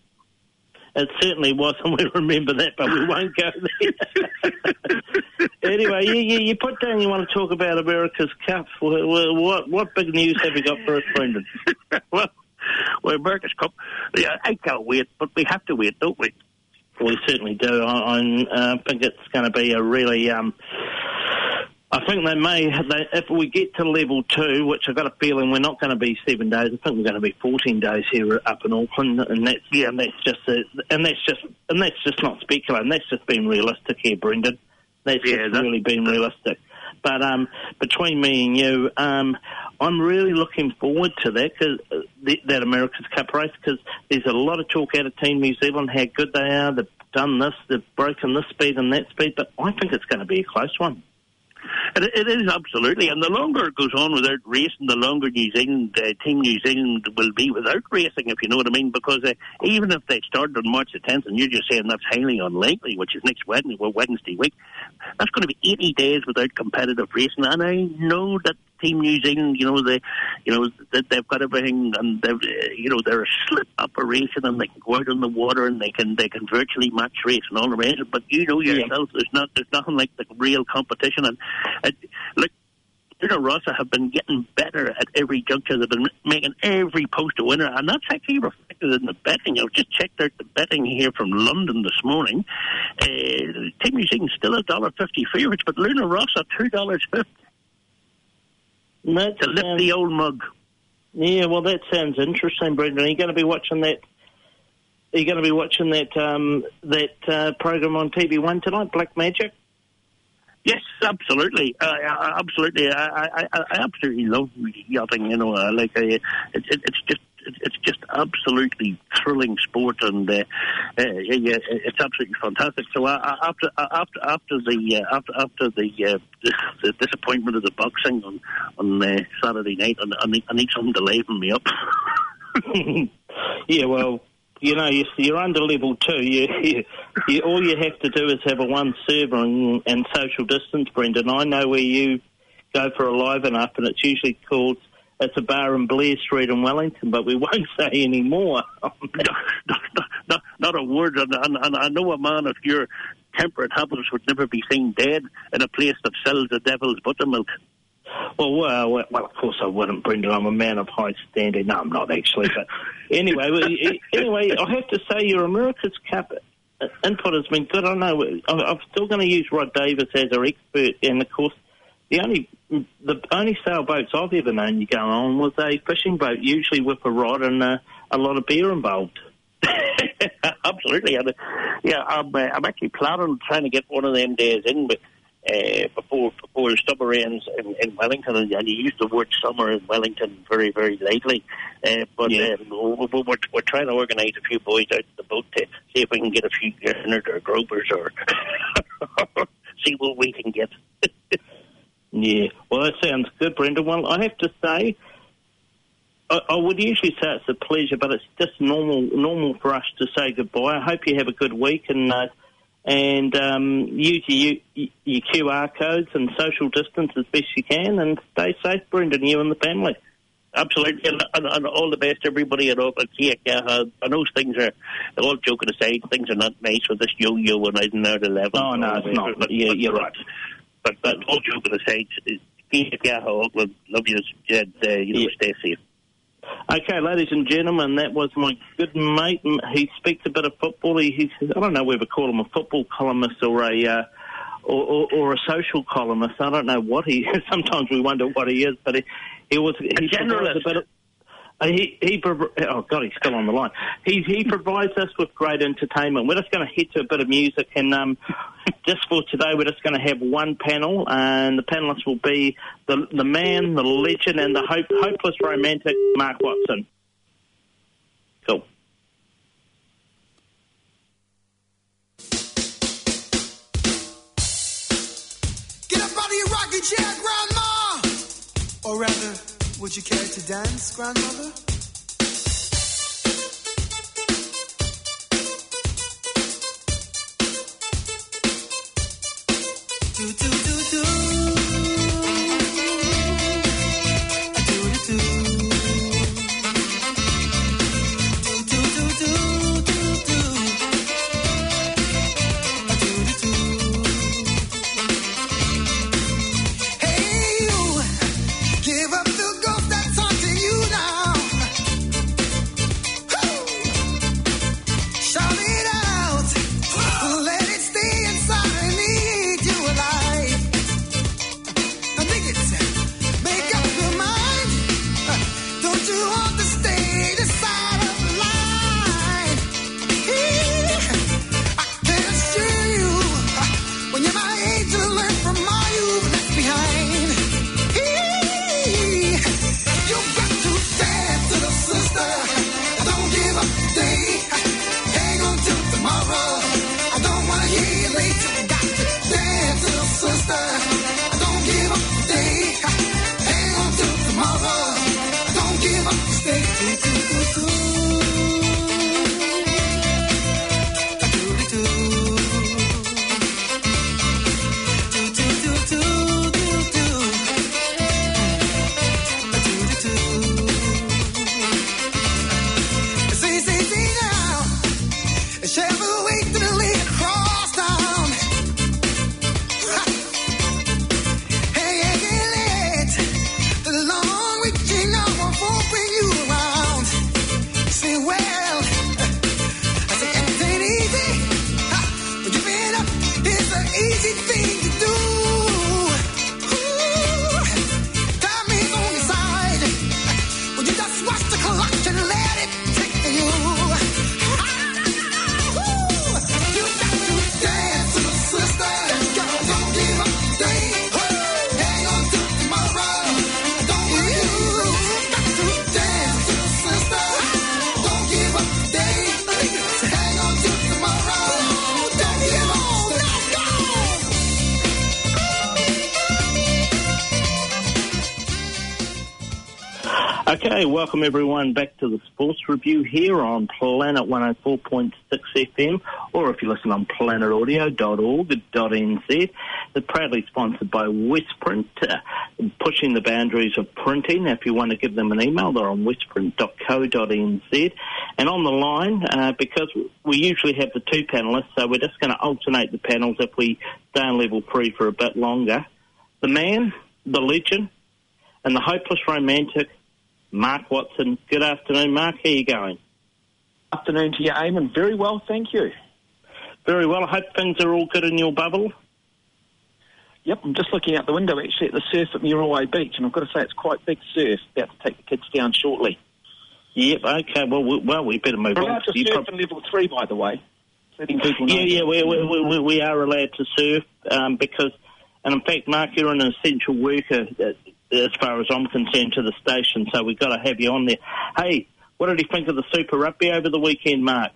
It certainly was, and we remember that, but we won't go there. Anyway, you, you, you put down you want to talk about America's Cup. What, what, what big news have you got for us, Brendan? well, well, America's Cup, yeah, I can't wait, but we have to wait, don't we? We certainly do. I, I uh, think it's going to be a really... Um, I think they may, they, if we get to level two, which I've got a feeling we're not going to be seven days. I think we're going to be fourteen days here up in Auckland, and that's yeah, and that's just a, and that's just and that's just not speculating. That's just being realistic here, Brendan. That's yeah, just that's, really being realistic. But um, between me and you, um, I'm really looking forward to that, cause, uh, the, that America's Cup race, because there's a lot of talk out of Team New Zealand how good they are. They've done this, they've broken this speed and that speed, but I think it's going to be a close one. It, it is, absolutely. And the longer it goes on without racing, the longer New Zealand, uh, Team New Zealand will be without racing, if you know what I mean. Because uh, even if they started on March the tenth, and you're just saying that's highly unlikely, which is next Wednesday, well, Wednesday week, that's going to be eighty days without competitive racing. And I know that Team New Zealand, you know, they, you know, that they've got everything, and they've, uh, you know, they're a slip operation, and they can go out on the water, and they can they can virtually match race and all the rest. But you know yourself, yeah. there's not there's nothing like the real competition. And uh, look, Luna Rossa have been getting better at every juncture. They've been making every post a winner, and that's actually reflected in the betting. I've just checked out the betting here from London this morning. Uh, Team New Zealand still a one dollar fifty favourites, but Luna Rossa two dollars fifty. That to lift sounds, the old mug. Yeah, well, that sounds interesting, Brendan. Are you going to be watching that? Are you going to be watching that um, that uh, program on T V One tonight, Black Magic? Yes, absolutely, uh, absolutely. I, I, I absolutely love yachting. You know, uh, like uh, it, it, it's just. It's just absolutely thrilling sport, and uh, uh, yeah, it's absolutely fantastic. So uh, after after after the uh, after after the, uh, the the disappointment of the boxing on on uh, Saturday night, I need, I need something to liven me up. Yeah, well, you know, you're under level two. You, you, you, all you have to do is have a one server and, and social distance, Brendan. I know where you go for a liven up, and it's usually called it's a bar in Blair Street in Wellington, but we won't say any more. no, no, no, not a word. And, and, and I know a man of your temperate habits would never be seen dead in a place that sells the devil's buttermilk. Well, well, well, of course I wouldn't, Brendan. I'm a man of high standing. No, I'm not actually. But anyway, anyway, I have to say your America's Cup input has been good. I know I'm still going to use Rod Davis as our expert, and of course, the only the only sailboats I've ever known you go on was a fishing boat, usually with a rod and a, a lot of beer involved. Absolutely, and, uh, yeah. I'm, uh, I'm actually planning on trying to get one of them days in, but. Uh, before before summer ends in, in Wellington, and, and you use the word summer in Wellington very, very lightly. Uh, but yeah. um, we're, we're trying to organise a few boys out in the boat to see if we can get a few Gurnard or Gropers or see what we can get. Yeah, well, that sounds good, Brendan. Well, I have to say, I, I would usually say it's a pleasure, but it's just normal normal for us to say goodbye. I hope you have a good week, and uh, and um, use your, your Q R codes and social distance as best you can, and stay safe, Brendan, you and the family. Absolutely, and, and, and all the best, everybody at Auckland. I know things are, all joking aside, things are not nice with this yo-yo and I don't eleven. Oh, no, it's not. But, yeah, you're right. But, but all joking aside, Auckland, love you, and uh, you know, yeah. Stay safe. Okay, ladies and gentlemen, that was my good mate. He speaks a bit of football. He, he's, I don't know whether to call him a football columnist or a uh, or, or, or a social columnist. I don't know what he is. Sometimes we wonder what he is, but he, he was he a generalist. A bit of, he, he, oh, God, he's still on the line. He, he provides us with great entertainment. We're just going to head to a bit of music, and um, just for today, we're just going to have one panel, and the panelists will be the the man, the legend, and the hope, hopeless romantic, Mark Watson. Cool. Get up out of your rocking chair, Grandma! Or rather, would you care to dance, Grandmother? Do, do, do, do. I do, do, do. Do, do, do, do, do, do. I do, do, do. Hey, you, give up the ghost that's haunting you now. Woo! Shout it out. Let it stay inside. I need you alive. Now dig it. Make up your mind. Don't you want to stay this side of the line? I can assure you, when you're my age, you'll learn from all you've left behind. You've got to dance, little sister. Don't give up today. Hang on till tomorrow. I don't want to hear you late. You got to dance, little sister. Don't give up today. Hang on till tomorrow. Don't give up, stay. Do, do, do, do. Do, do, do. Do, do, do, do, do, do. Do, do, do. See, see, see now. Shall we wait till the lake across town? Hey, hey, hey, let the long reaching arm won't bring you around. Say, well, I say it ain't easy. But giving up is an easy thing to do. Ooh, time is on your side. Well, you just watch the clock and let it take you. You got to dance, little sister. Don't give up today. Hang on till tomorrow. Don't you got to dance, little sister. Don't give up today. Hang on till tomorrow. Don't give up. Let's go. Okay, welcome everyone back to the Sports Review here on Planet one oh four point six F M, or if you listen on planet audio dot org dot n z. They're proudly sponsored by Westprint, uh, pushing the boundaries of printing. If you want to give them an email, they're on westprint dot co dot n z. And on the line, uh, because we usually have the two panellists, so we're just going to alternate the panels if we stay on level three for a bit longer. The man, the legend, and the hopeless romantic, Mark Watson. Good afternoon, Mark. How are you going? Afternoon to you, Eamon. Very well, thank you. Very well. I hope things are all good in your bubble. Yep, I'm just looking out the window, actually, at the surf at Muriwai Beach, and I've got to say it's quite big surf. About to take the kids down shortly. Yep, okay. Well, we, well, we better move We're on. allowed to surf prob- in level three, by the way. Letting people know. Yeah, yeah, we, we, we, we are allowed to surf um, because, and in fact, Mark, you're an essential worker uh, as far as I'm concerned to the station, so we've got to have you on there. Hey, what did you think of the Super Rugby over the weekend, Mark?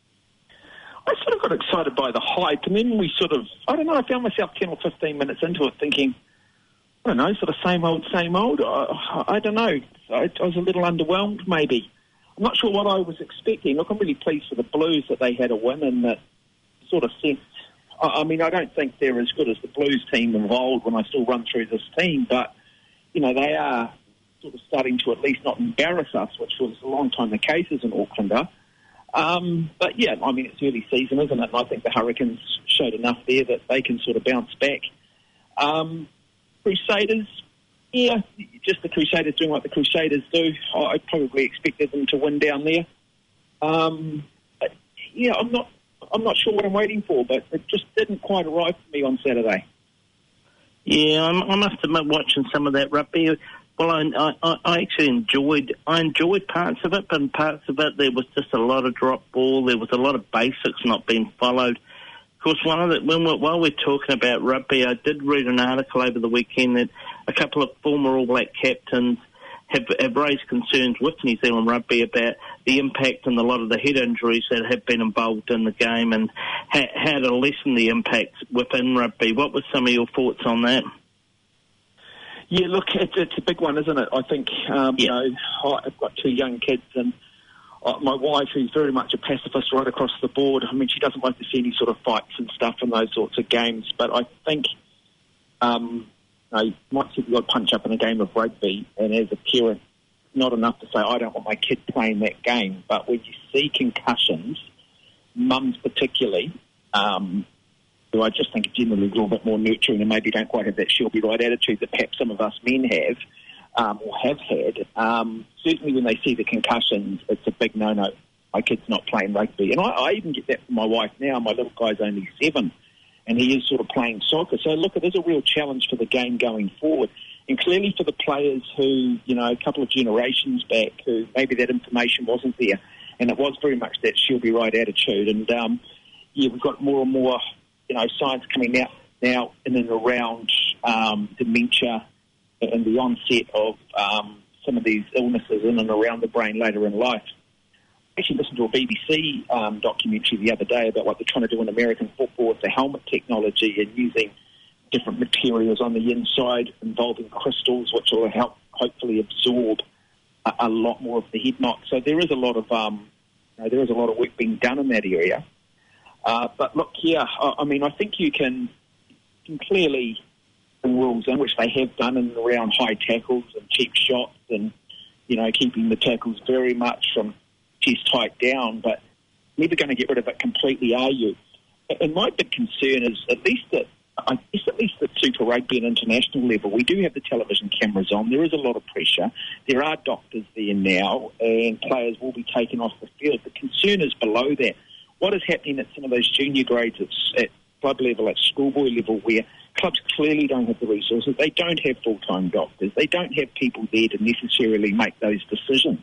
I sort of got excited by the hype, and then we sort of, I don't know, I found myself ten or fifteen minutes into it thinking, I don't know, sort of same old, same old. I, I don't know. I, I was a little underwhelmed, maybe. I'm not sure what I was expecting. Look, I'm really pleased for the Blues that they had a win, and that sort of sense. I, I mean, I don't think they're as good as the Blues team involved when I still run through this team, but, you know, they are sort of starting to at least not embarrass us, which was a long time the case as an Aucklander. Um, but, yeah, I mean, it's early season, isn't it? And I think the Hurricanes showed enough there that they can sort of bounce back. Um, Crusaders, yeah, just the Crusaders doing what the Crusaders do. I probably expected them to win down there. Um, but, yeah, I'm not I'm not sure what I'm waiting for, but it just didn't quite arrive for me on Saturday. Yeah, I'm, I must admit, watching some of that rugby, well, I, I, I actually enjoyed I enjoyed parts of it, but in parts of it there was just a lot of drop ball. There was a lot of basics not being followed. Of course, one of the, when we're, while we're talking about rugby, I did read an article over the weekend that a couple of former All Black captains have, have raised concerns with New Zealand rugby about the impact and a lot of the head injuries that have been involved in the game and ha- how to lessen the impact within rugby. What were some of your thoughts on that? Yeah, look, it's, it's a big one, isn't it? I think, um, yeah. you know, I've got two young kids, and uh, my wife, who's very much a pacifist right across the board, I mean, she doesn't like to see any sort of fights and stuff in those sorts of games, but I think, um, you know, you might see the odd punch up in a game of rugby, and as a parent, not enough to say, I don't want my kid playing that game, but when you see concussions, mums particularly, um, who I just think are generally a little bit more nurturing and maybe don't quite have that she'll be right attitude that perhaps some of us men have um, or have had. Um, certainly when they see the concussions, it's a big no-no. My kid's not playing rugby. And I, I even get that from my wife now. My little guy's only seven, and he is sort of playing soccer. So, look, it is a real challenge for the game going forward. And clearly for the players who, you know, a couple of generations back, who maybe that information wasn't there, and it was very much that she'll be right attitude. And, um, yeah, we've got more and more, you know, science coming out now in and around um, dementia and the onset of um, some of these illnesses in and around the brain later in life. I actually listened to a B B C um, documentary the other day about what they're trying to do in American football with the helmet technology and using different materials on the inside involving crystals, which will help hopefully absorb a, a lot more of the head knock. So there is a lot of um, you know, there is a lot of work being done in that area. Uh, but look, yeah, I, I mean, I think you can, can clearly bring rules in, which they have done in and around high tackles and cheap shots and, you know, keeping the tackles very much from chest height down, but never going to get rid of it completely, are you? And my big concern is at least that, I guess at least at Super Rugby and international level, we do have the television cameras on. There is a lot of pressure. There are doctors there now, and players will be taken off the field. The concern is below that. What is happening at some of those junior grades at, at club level, at schoolboy level, where clubs clearly don't have the resources. They don't have full-time doctors. They don't have people there to necessarily make those decisions.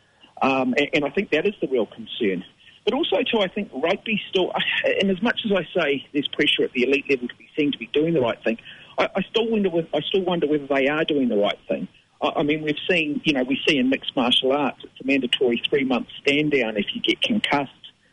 Um, and, and I think that is the real concern. But also, too, I think rugby still, and as much as I say there's pressure at the elite level to be seen to be doing the right thing, I, I still wonder. I still wonder whether they are doing the right thing. I, I mean, we've seen, you know, we see in mixed martial arts, it's a mandatory three-month stand-down if you get concussed.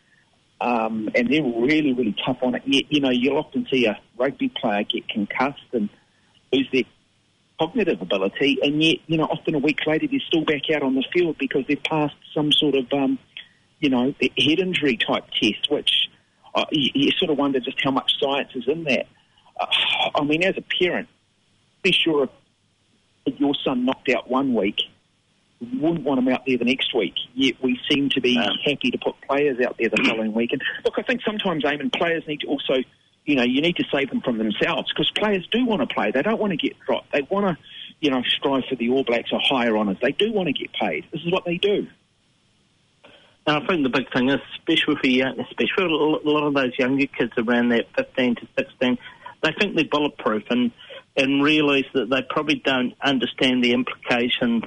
Um, and they're really, really tough on it. Yet, you know, you'll often see a rugby player get concussed and lose their cognitive ability, and yet, you know, often a week later they're still back out on the field because they've passed some sort of, um, you know, head injury type test, which uh, you, you sort of wonder just how much science is in that. Uh, I mean, as a parent, be sure if your son knocked out one week, you wouldn't want him out there the next week, yet we seem to be um, happy to put players out there the following week. And look, I think sometimes, Eamon, players need to also, you know, you need to save them from themselves, because players do want to play. They don't want to get dropped. They want to, you know, strive for the All Blacks or higher honours. They do want to get paid. This is what they do. And I think the big thing is, especially for young, especially a lot of those younger kids around that fifteen to sixteen, they think they're bulletproof and, and realise that they probably don't understand the implications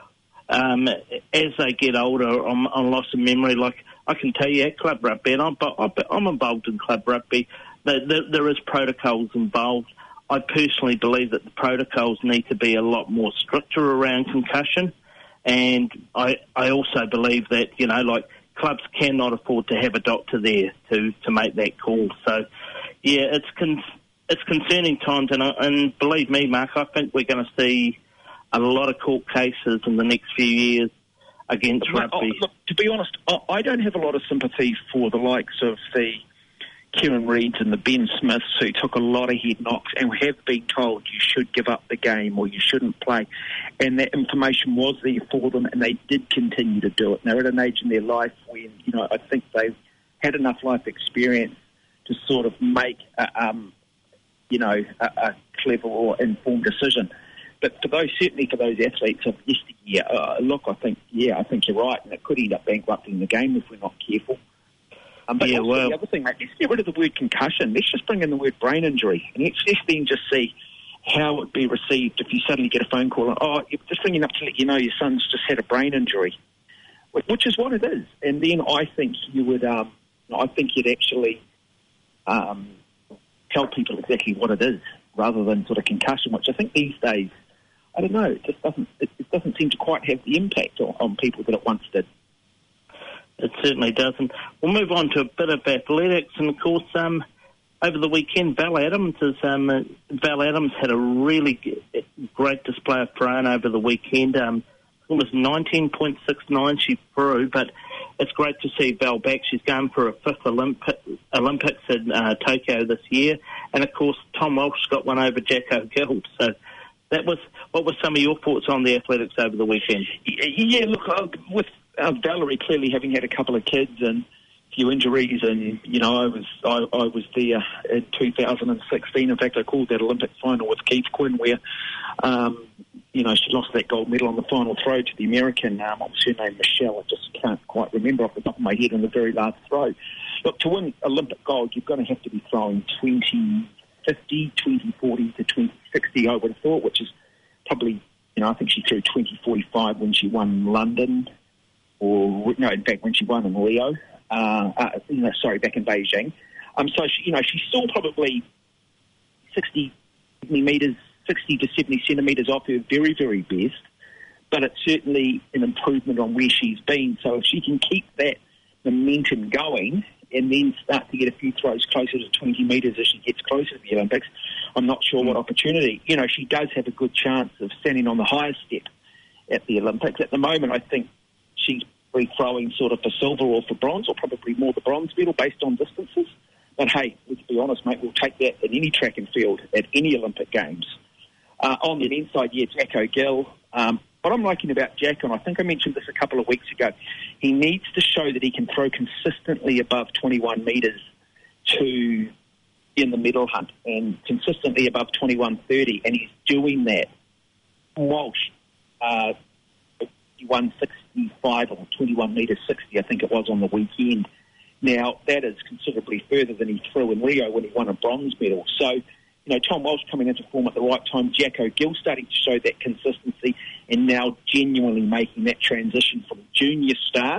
um, as they get older on, on loss of memory. Like, I can tell you at club rugby, and I'm, I'm involved in club rugby, that there, there is protocols involved. I personally believe that the protocols need to be a lot more stricter around concussion. And I, I also believe that, you know, like, clubs cannot afford to have a doctor there to, to make that call. So, yeah, it's con- it's concerning times. And, and believe me, Mark, I think we're going to see a lot of court cases in the next few years against well, rugby. Oh, look, to be honest, I don't have a lot of sympathy for the likes of the Kieran Reeds and the Ben Smiths, who took a lot of head knocks and have been told you should give up the game or you shouldn't play. And that information was there for them, and they did continue to do it. And they're at an age in their life when, you know, I think they've had enough life experience to sort of make, a, um, you know, a, a clever or informed decision. But for those, certainly for those athletes of yesteryear, uh, look, I think, yeah, I think you're right, and it could end up bankrupting the game if we're not careful. Um, but yeah, also well, the other thing, mate, let's get rid of the word concussion. Let's just bring in the word brain injury. And let's, let's then just see how it would be received if you suddenly get a phone call and, oh, you're just ringing up to let you know your son's just had a brain injury, which is what it is. And then I think you would, um, I think you'd actually um, tell people exactly what it is rather than sort of concussion, which I think these days, I don't know, it just doesn't, it, it doesn't seem to quite have the impact on, on people that it once did. It certainly doesn't. We'll move on to a bit of athletics, and of course, um, over the weekend, Val Adams is um, uh, Val Adams had a really g- great display of throwing over the weekend. Um, it was nineteen point six nine she threw, but it's great to see Val back. She's going for a fifth Olympi- Olympics in uh, Tokyo this year, and of course, Tom Walsh got one over Jacko Gill. So that was what were some of your thoughts on the athletics over the weekend? Yeah, look, uh, with Uh, Valerie clearly having had a couple of kids and a few injuries, and you know I was I, I was there in two thousand sixteen. In fact, I called that Olympic final with Keith Quinn, where um, you know she lost that gold medal on the final throw to the American. Um, what was her name? Michelle. I just can't quite remember off the top of my head in the very last throw. Look, to win Olympic gold, you're going to have to be throwing twenty fifty, twenty forty to twenty sixty. I would have thought, which is probably, you know, I think she threw twenty forty-five when she won London. Or, no, in fact, when she won in Rio, uh, uh, no, sorry, back in Beijing. Um, so, she, you know, she's still probably sixty metres, sixty to seventy centimetres off her very, very best, but it's certainly an improvement on where she's been. So if she can keep that momentum going and then start to get a few throws closer to twenty metres as she gets closer to the Olympics, I'm not sure what opportunity. You know, she does have a good chance of standing on the highest step at the Olympics. At the moment, I think she's free throwing sort of for silver or for bronze, or probably more the bronze medal based on distances. But hey, let's be honest, mate, we'll take that in any track and field at any Olympic Games. Uh, on the men's side, yeah, Jacko Gill. Um, what I'm liking about Jacko, and I think I mentioned this a couple of weeks ago, he needs to show that he can throw consistently above twenty-one metres to in the medal hunt, and consistently above twenty-one thirty, and he's doing that. Walsh, uh, twenty-one sixty-five or twenty-one metres sixty, I think it was on the weekend. Now, that is considerably further than he threw in Rio when he won a bronze medal. So, you know, Tom Walsh coming into form at the right time, Jacko Gill starting to show that consistency, and now genuinely making that transition from junior star,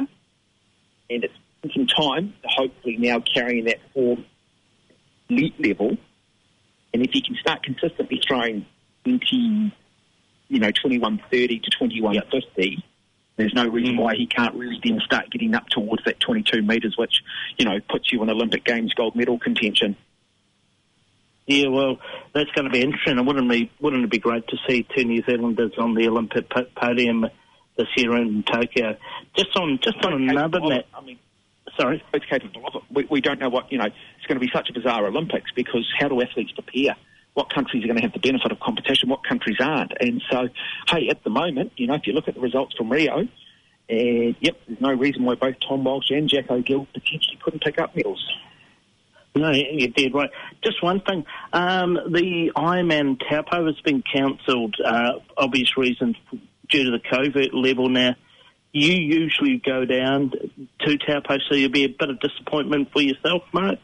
and it's taking time to hopefully now carrying that form elite level. And if he can start consistently throwing twenty, you know, twenty-one thirty to twenty-one fifty, there's no reason why he can't really then start getting up towards that twenty-two metres, which, you know, puts you in Olympic Games gold medal contention. Yeah, well, that's going to be interesting. And wouldn't it be, wouldn't it be great to see two New Zealanders on the Olympic po- podium this year in Tokyo? Just on, just on another note. I mean, sorry, it's capable of it. We, we don't know what you know. It's going to be such a bizarre Olympics because how do athletes prepare? What countries are going to have the benefit of competition? What countries aren't? And so, hey, at the moment, you know, if you look at the results from Rio, and yep, there's no reason why both Tom Walsh and Jack O'Gill potentially couldn't pick up medals. No, you did right. Just one thing, um, the Ironman Taupo has been cancelled, uh, obvious reasons due to the COVID level now. You usually go down to Taupo, so you'll be a bit of disappointment for yourself, mate.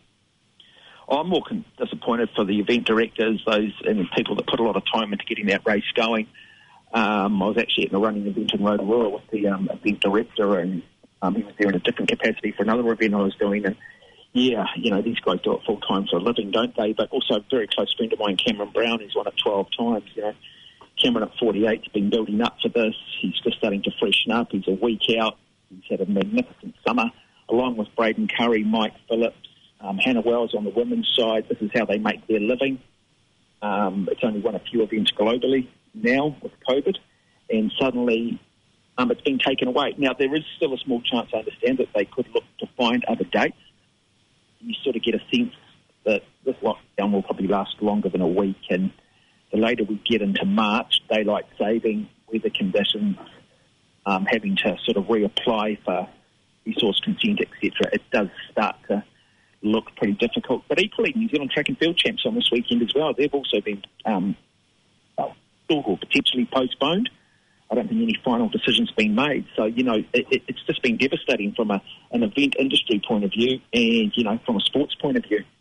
I'm more con- disappointed for the event directors, those and people that put a lot of time into getting that race going. Um, I was actually at the running event in Rotorua with the um, event director, and um, he was there in a different capacity for another event I was doing, and yeah, you know, these guys do it full time for a living, don't they? But also a very close friend of mine, Cameron Brown, who's won it twelve times. You know, Cameron at forty-eight has been building up for this. He's just starting to freshen up. He's a week out. He's had a magnificent summer, along with Braden Curry, Mike Phillips, um, Hannah Wells on the women's side. This is how they make their living. Um, it's only won a few events globally now with COVID, and suddenly um, it's been taken away. Now, there is still a small chance, I understand, that they could look to find other dates. You sort of get a sense that this lockdown will probably last longer than a week, and the later we get into March, daylight saving, weather conditions, um, having to sort of reapply for resource consent, et cetera, it does start to look pretty difficult. But equally, New Zealand track and field champs on this weekend as well, they've also been um, well, or potentially postponed. I don't think any final decision's been made. So, you know, it, it, it's just been devastating from a, an event industry point of view and, you know, from a sports point of view.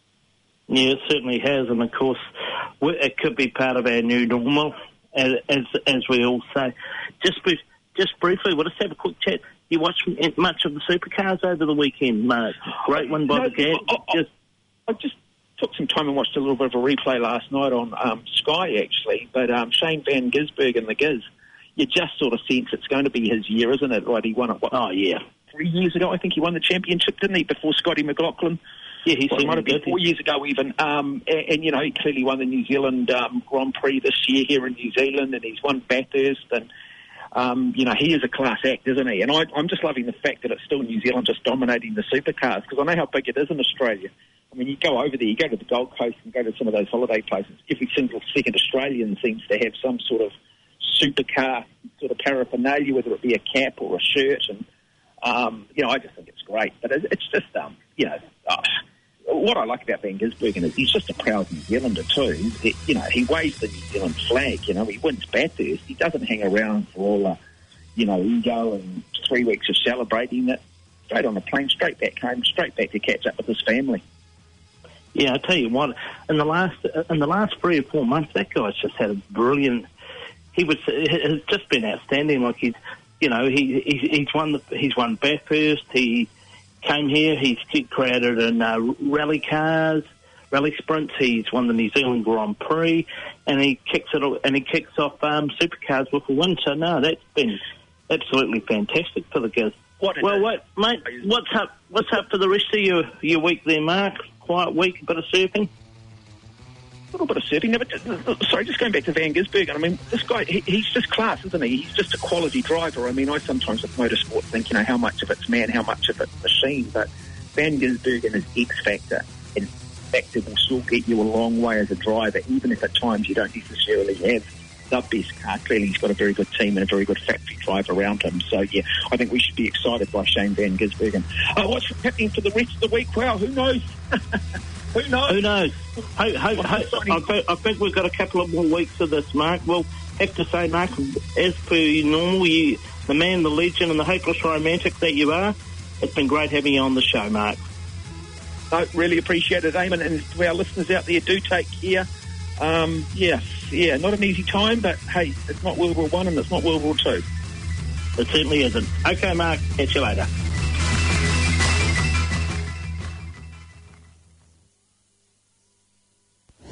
Yeah, it certainly has. And, of course, it could be part of our new normal, as as, as we all say. Just brief, just briefly, we'll just have a quick chat. You watched much of the supercars over the weekend, Mark? Great one by no, the Gad. I, I, just, I just took some time and watched a little bit of a replay last night on um, Sky, actually. But um, Shane Van Gisbergen and the Giz, you just sort of sense it's going to be his year, isn't it? Right, he won it, what, oh, yeah. three years ago, I think he won the championship, didn't he, before Scotty McLaughlin? Yeah, he well, it might have been four years ago even. Um, and, and, you know, he clearly won the New Zealand um, Grand Prix this year here in New Zealand, and he's won Bathurst, and, um, you know, he is a class act, isn't he? And I, I'm just loving the fact that it's still New Zealand just dominating the supercars, because I know how big it is in Australia. I mean, you go over there, you go to the Gold Coast and go to some of those holiday places, every single second Australian seems to have some sort of supercar sort of paraphernalia, whether it be a cap or a shirt, and um, you know, I just think it's great. But it's just, um, you know, uh, what I like about Van Gisbergen is he's just a proud New Zealander too. He, you know, he waves the New Zealand flag. You know, he wins Bathurst. He doesn't hang around for all, uh, you know, ego and three weeks of celebrating it. Straight on a plane, straight back home, straight back to catch up with his family. Yeah, I tell you what, in the last in the last three or four months, that guy's just had a brilliant. He was has just been outstanding. Like he's, you know, he he's, he's won the, he's won Bathurst. He came here. He's created in uh, rally cars, rally sprints. He's won the New Zealand Grand Prix, and he kicks it and he kicks off um, supercars with a win. So no, that's been absolutely fantastic for the guys. What well, what mate? What's up? What's up for the rest of your your week there, Mark? Quiet week, a bit of surfing. A little bit of surfing. No, but, sorry, just going back to Van Gisbergen. I mean, this guy, he, he's just class, isn't he? He's just a quality driver. I mean, I sometimes with motorsport think, you know, how much of it's man, how much of it's machine. But Van Gisbergen is X Factor, and Factor will still get you a long way as a driver, even if at times you don't necessarily have the best car. Clearly, he's got a very good team and a very good factory drive around him. So, yeah, I think we should be excited by Shane Van Gisbergen. Uh, what's happening for the rest of the week? Well, who knows? Who knows? Who knows? Ho, ho, ho, I, think, I think we've got a couple of more weeks of this, Mark. We'll have to say, Mark, as per normal, you, the man, the legend, and the hopeless romantic that you are, it's been great having you on the show, Mark. I really appreciate it, Eamon, and to our listeners out there, do take care. Um, yeah, yeah, not an easy time, but hey, it's not World War One and it's not World War Two. It certainly isn't. Okay, Mark, catch you later.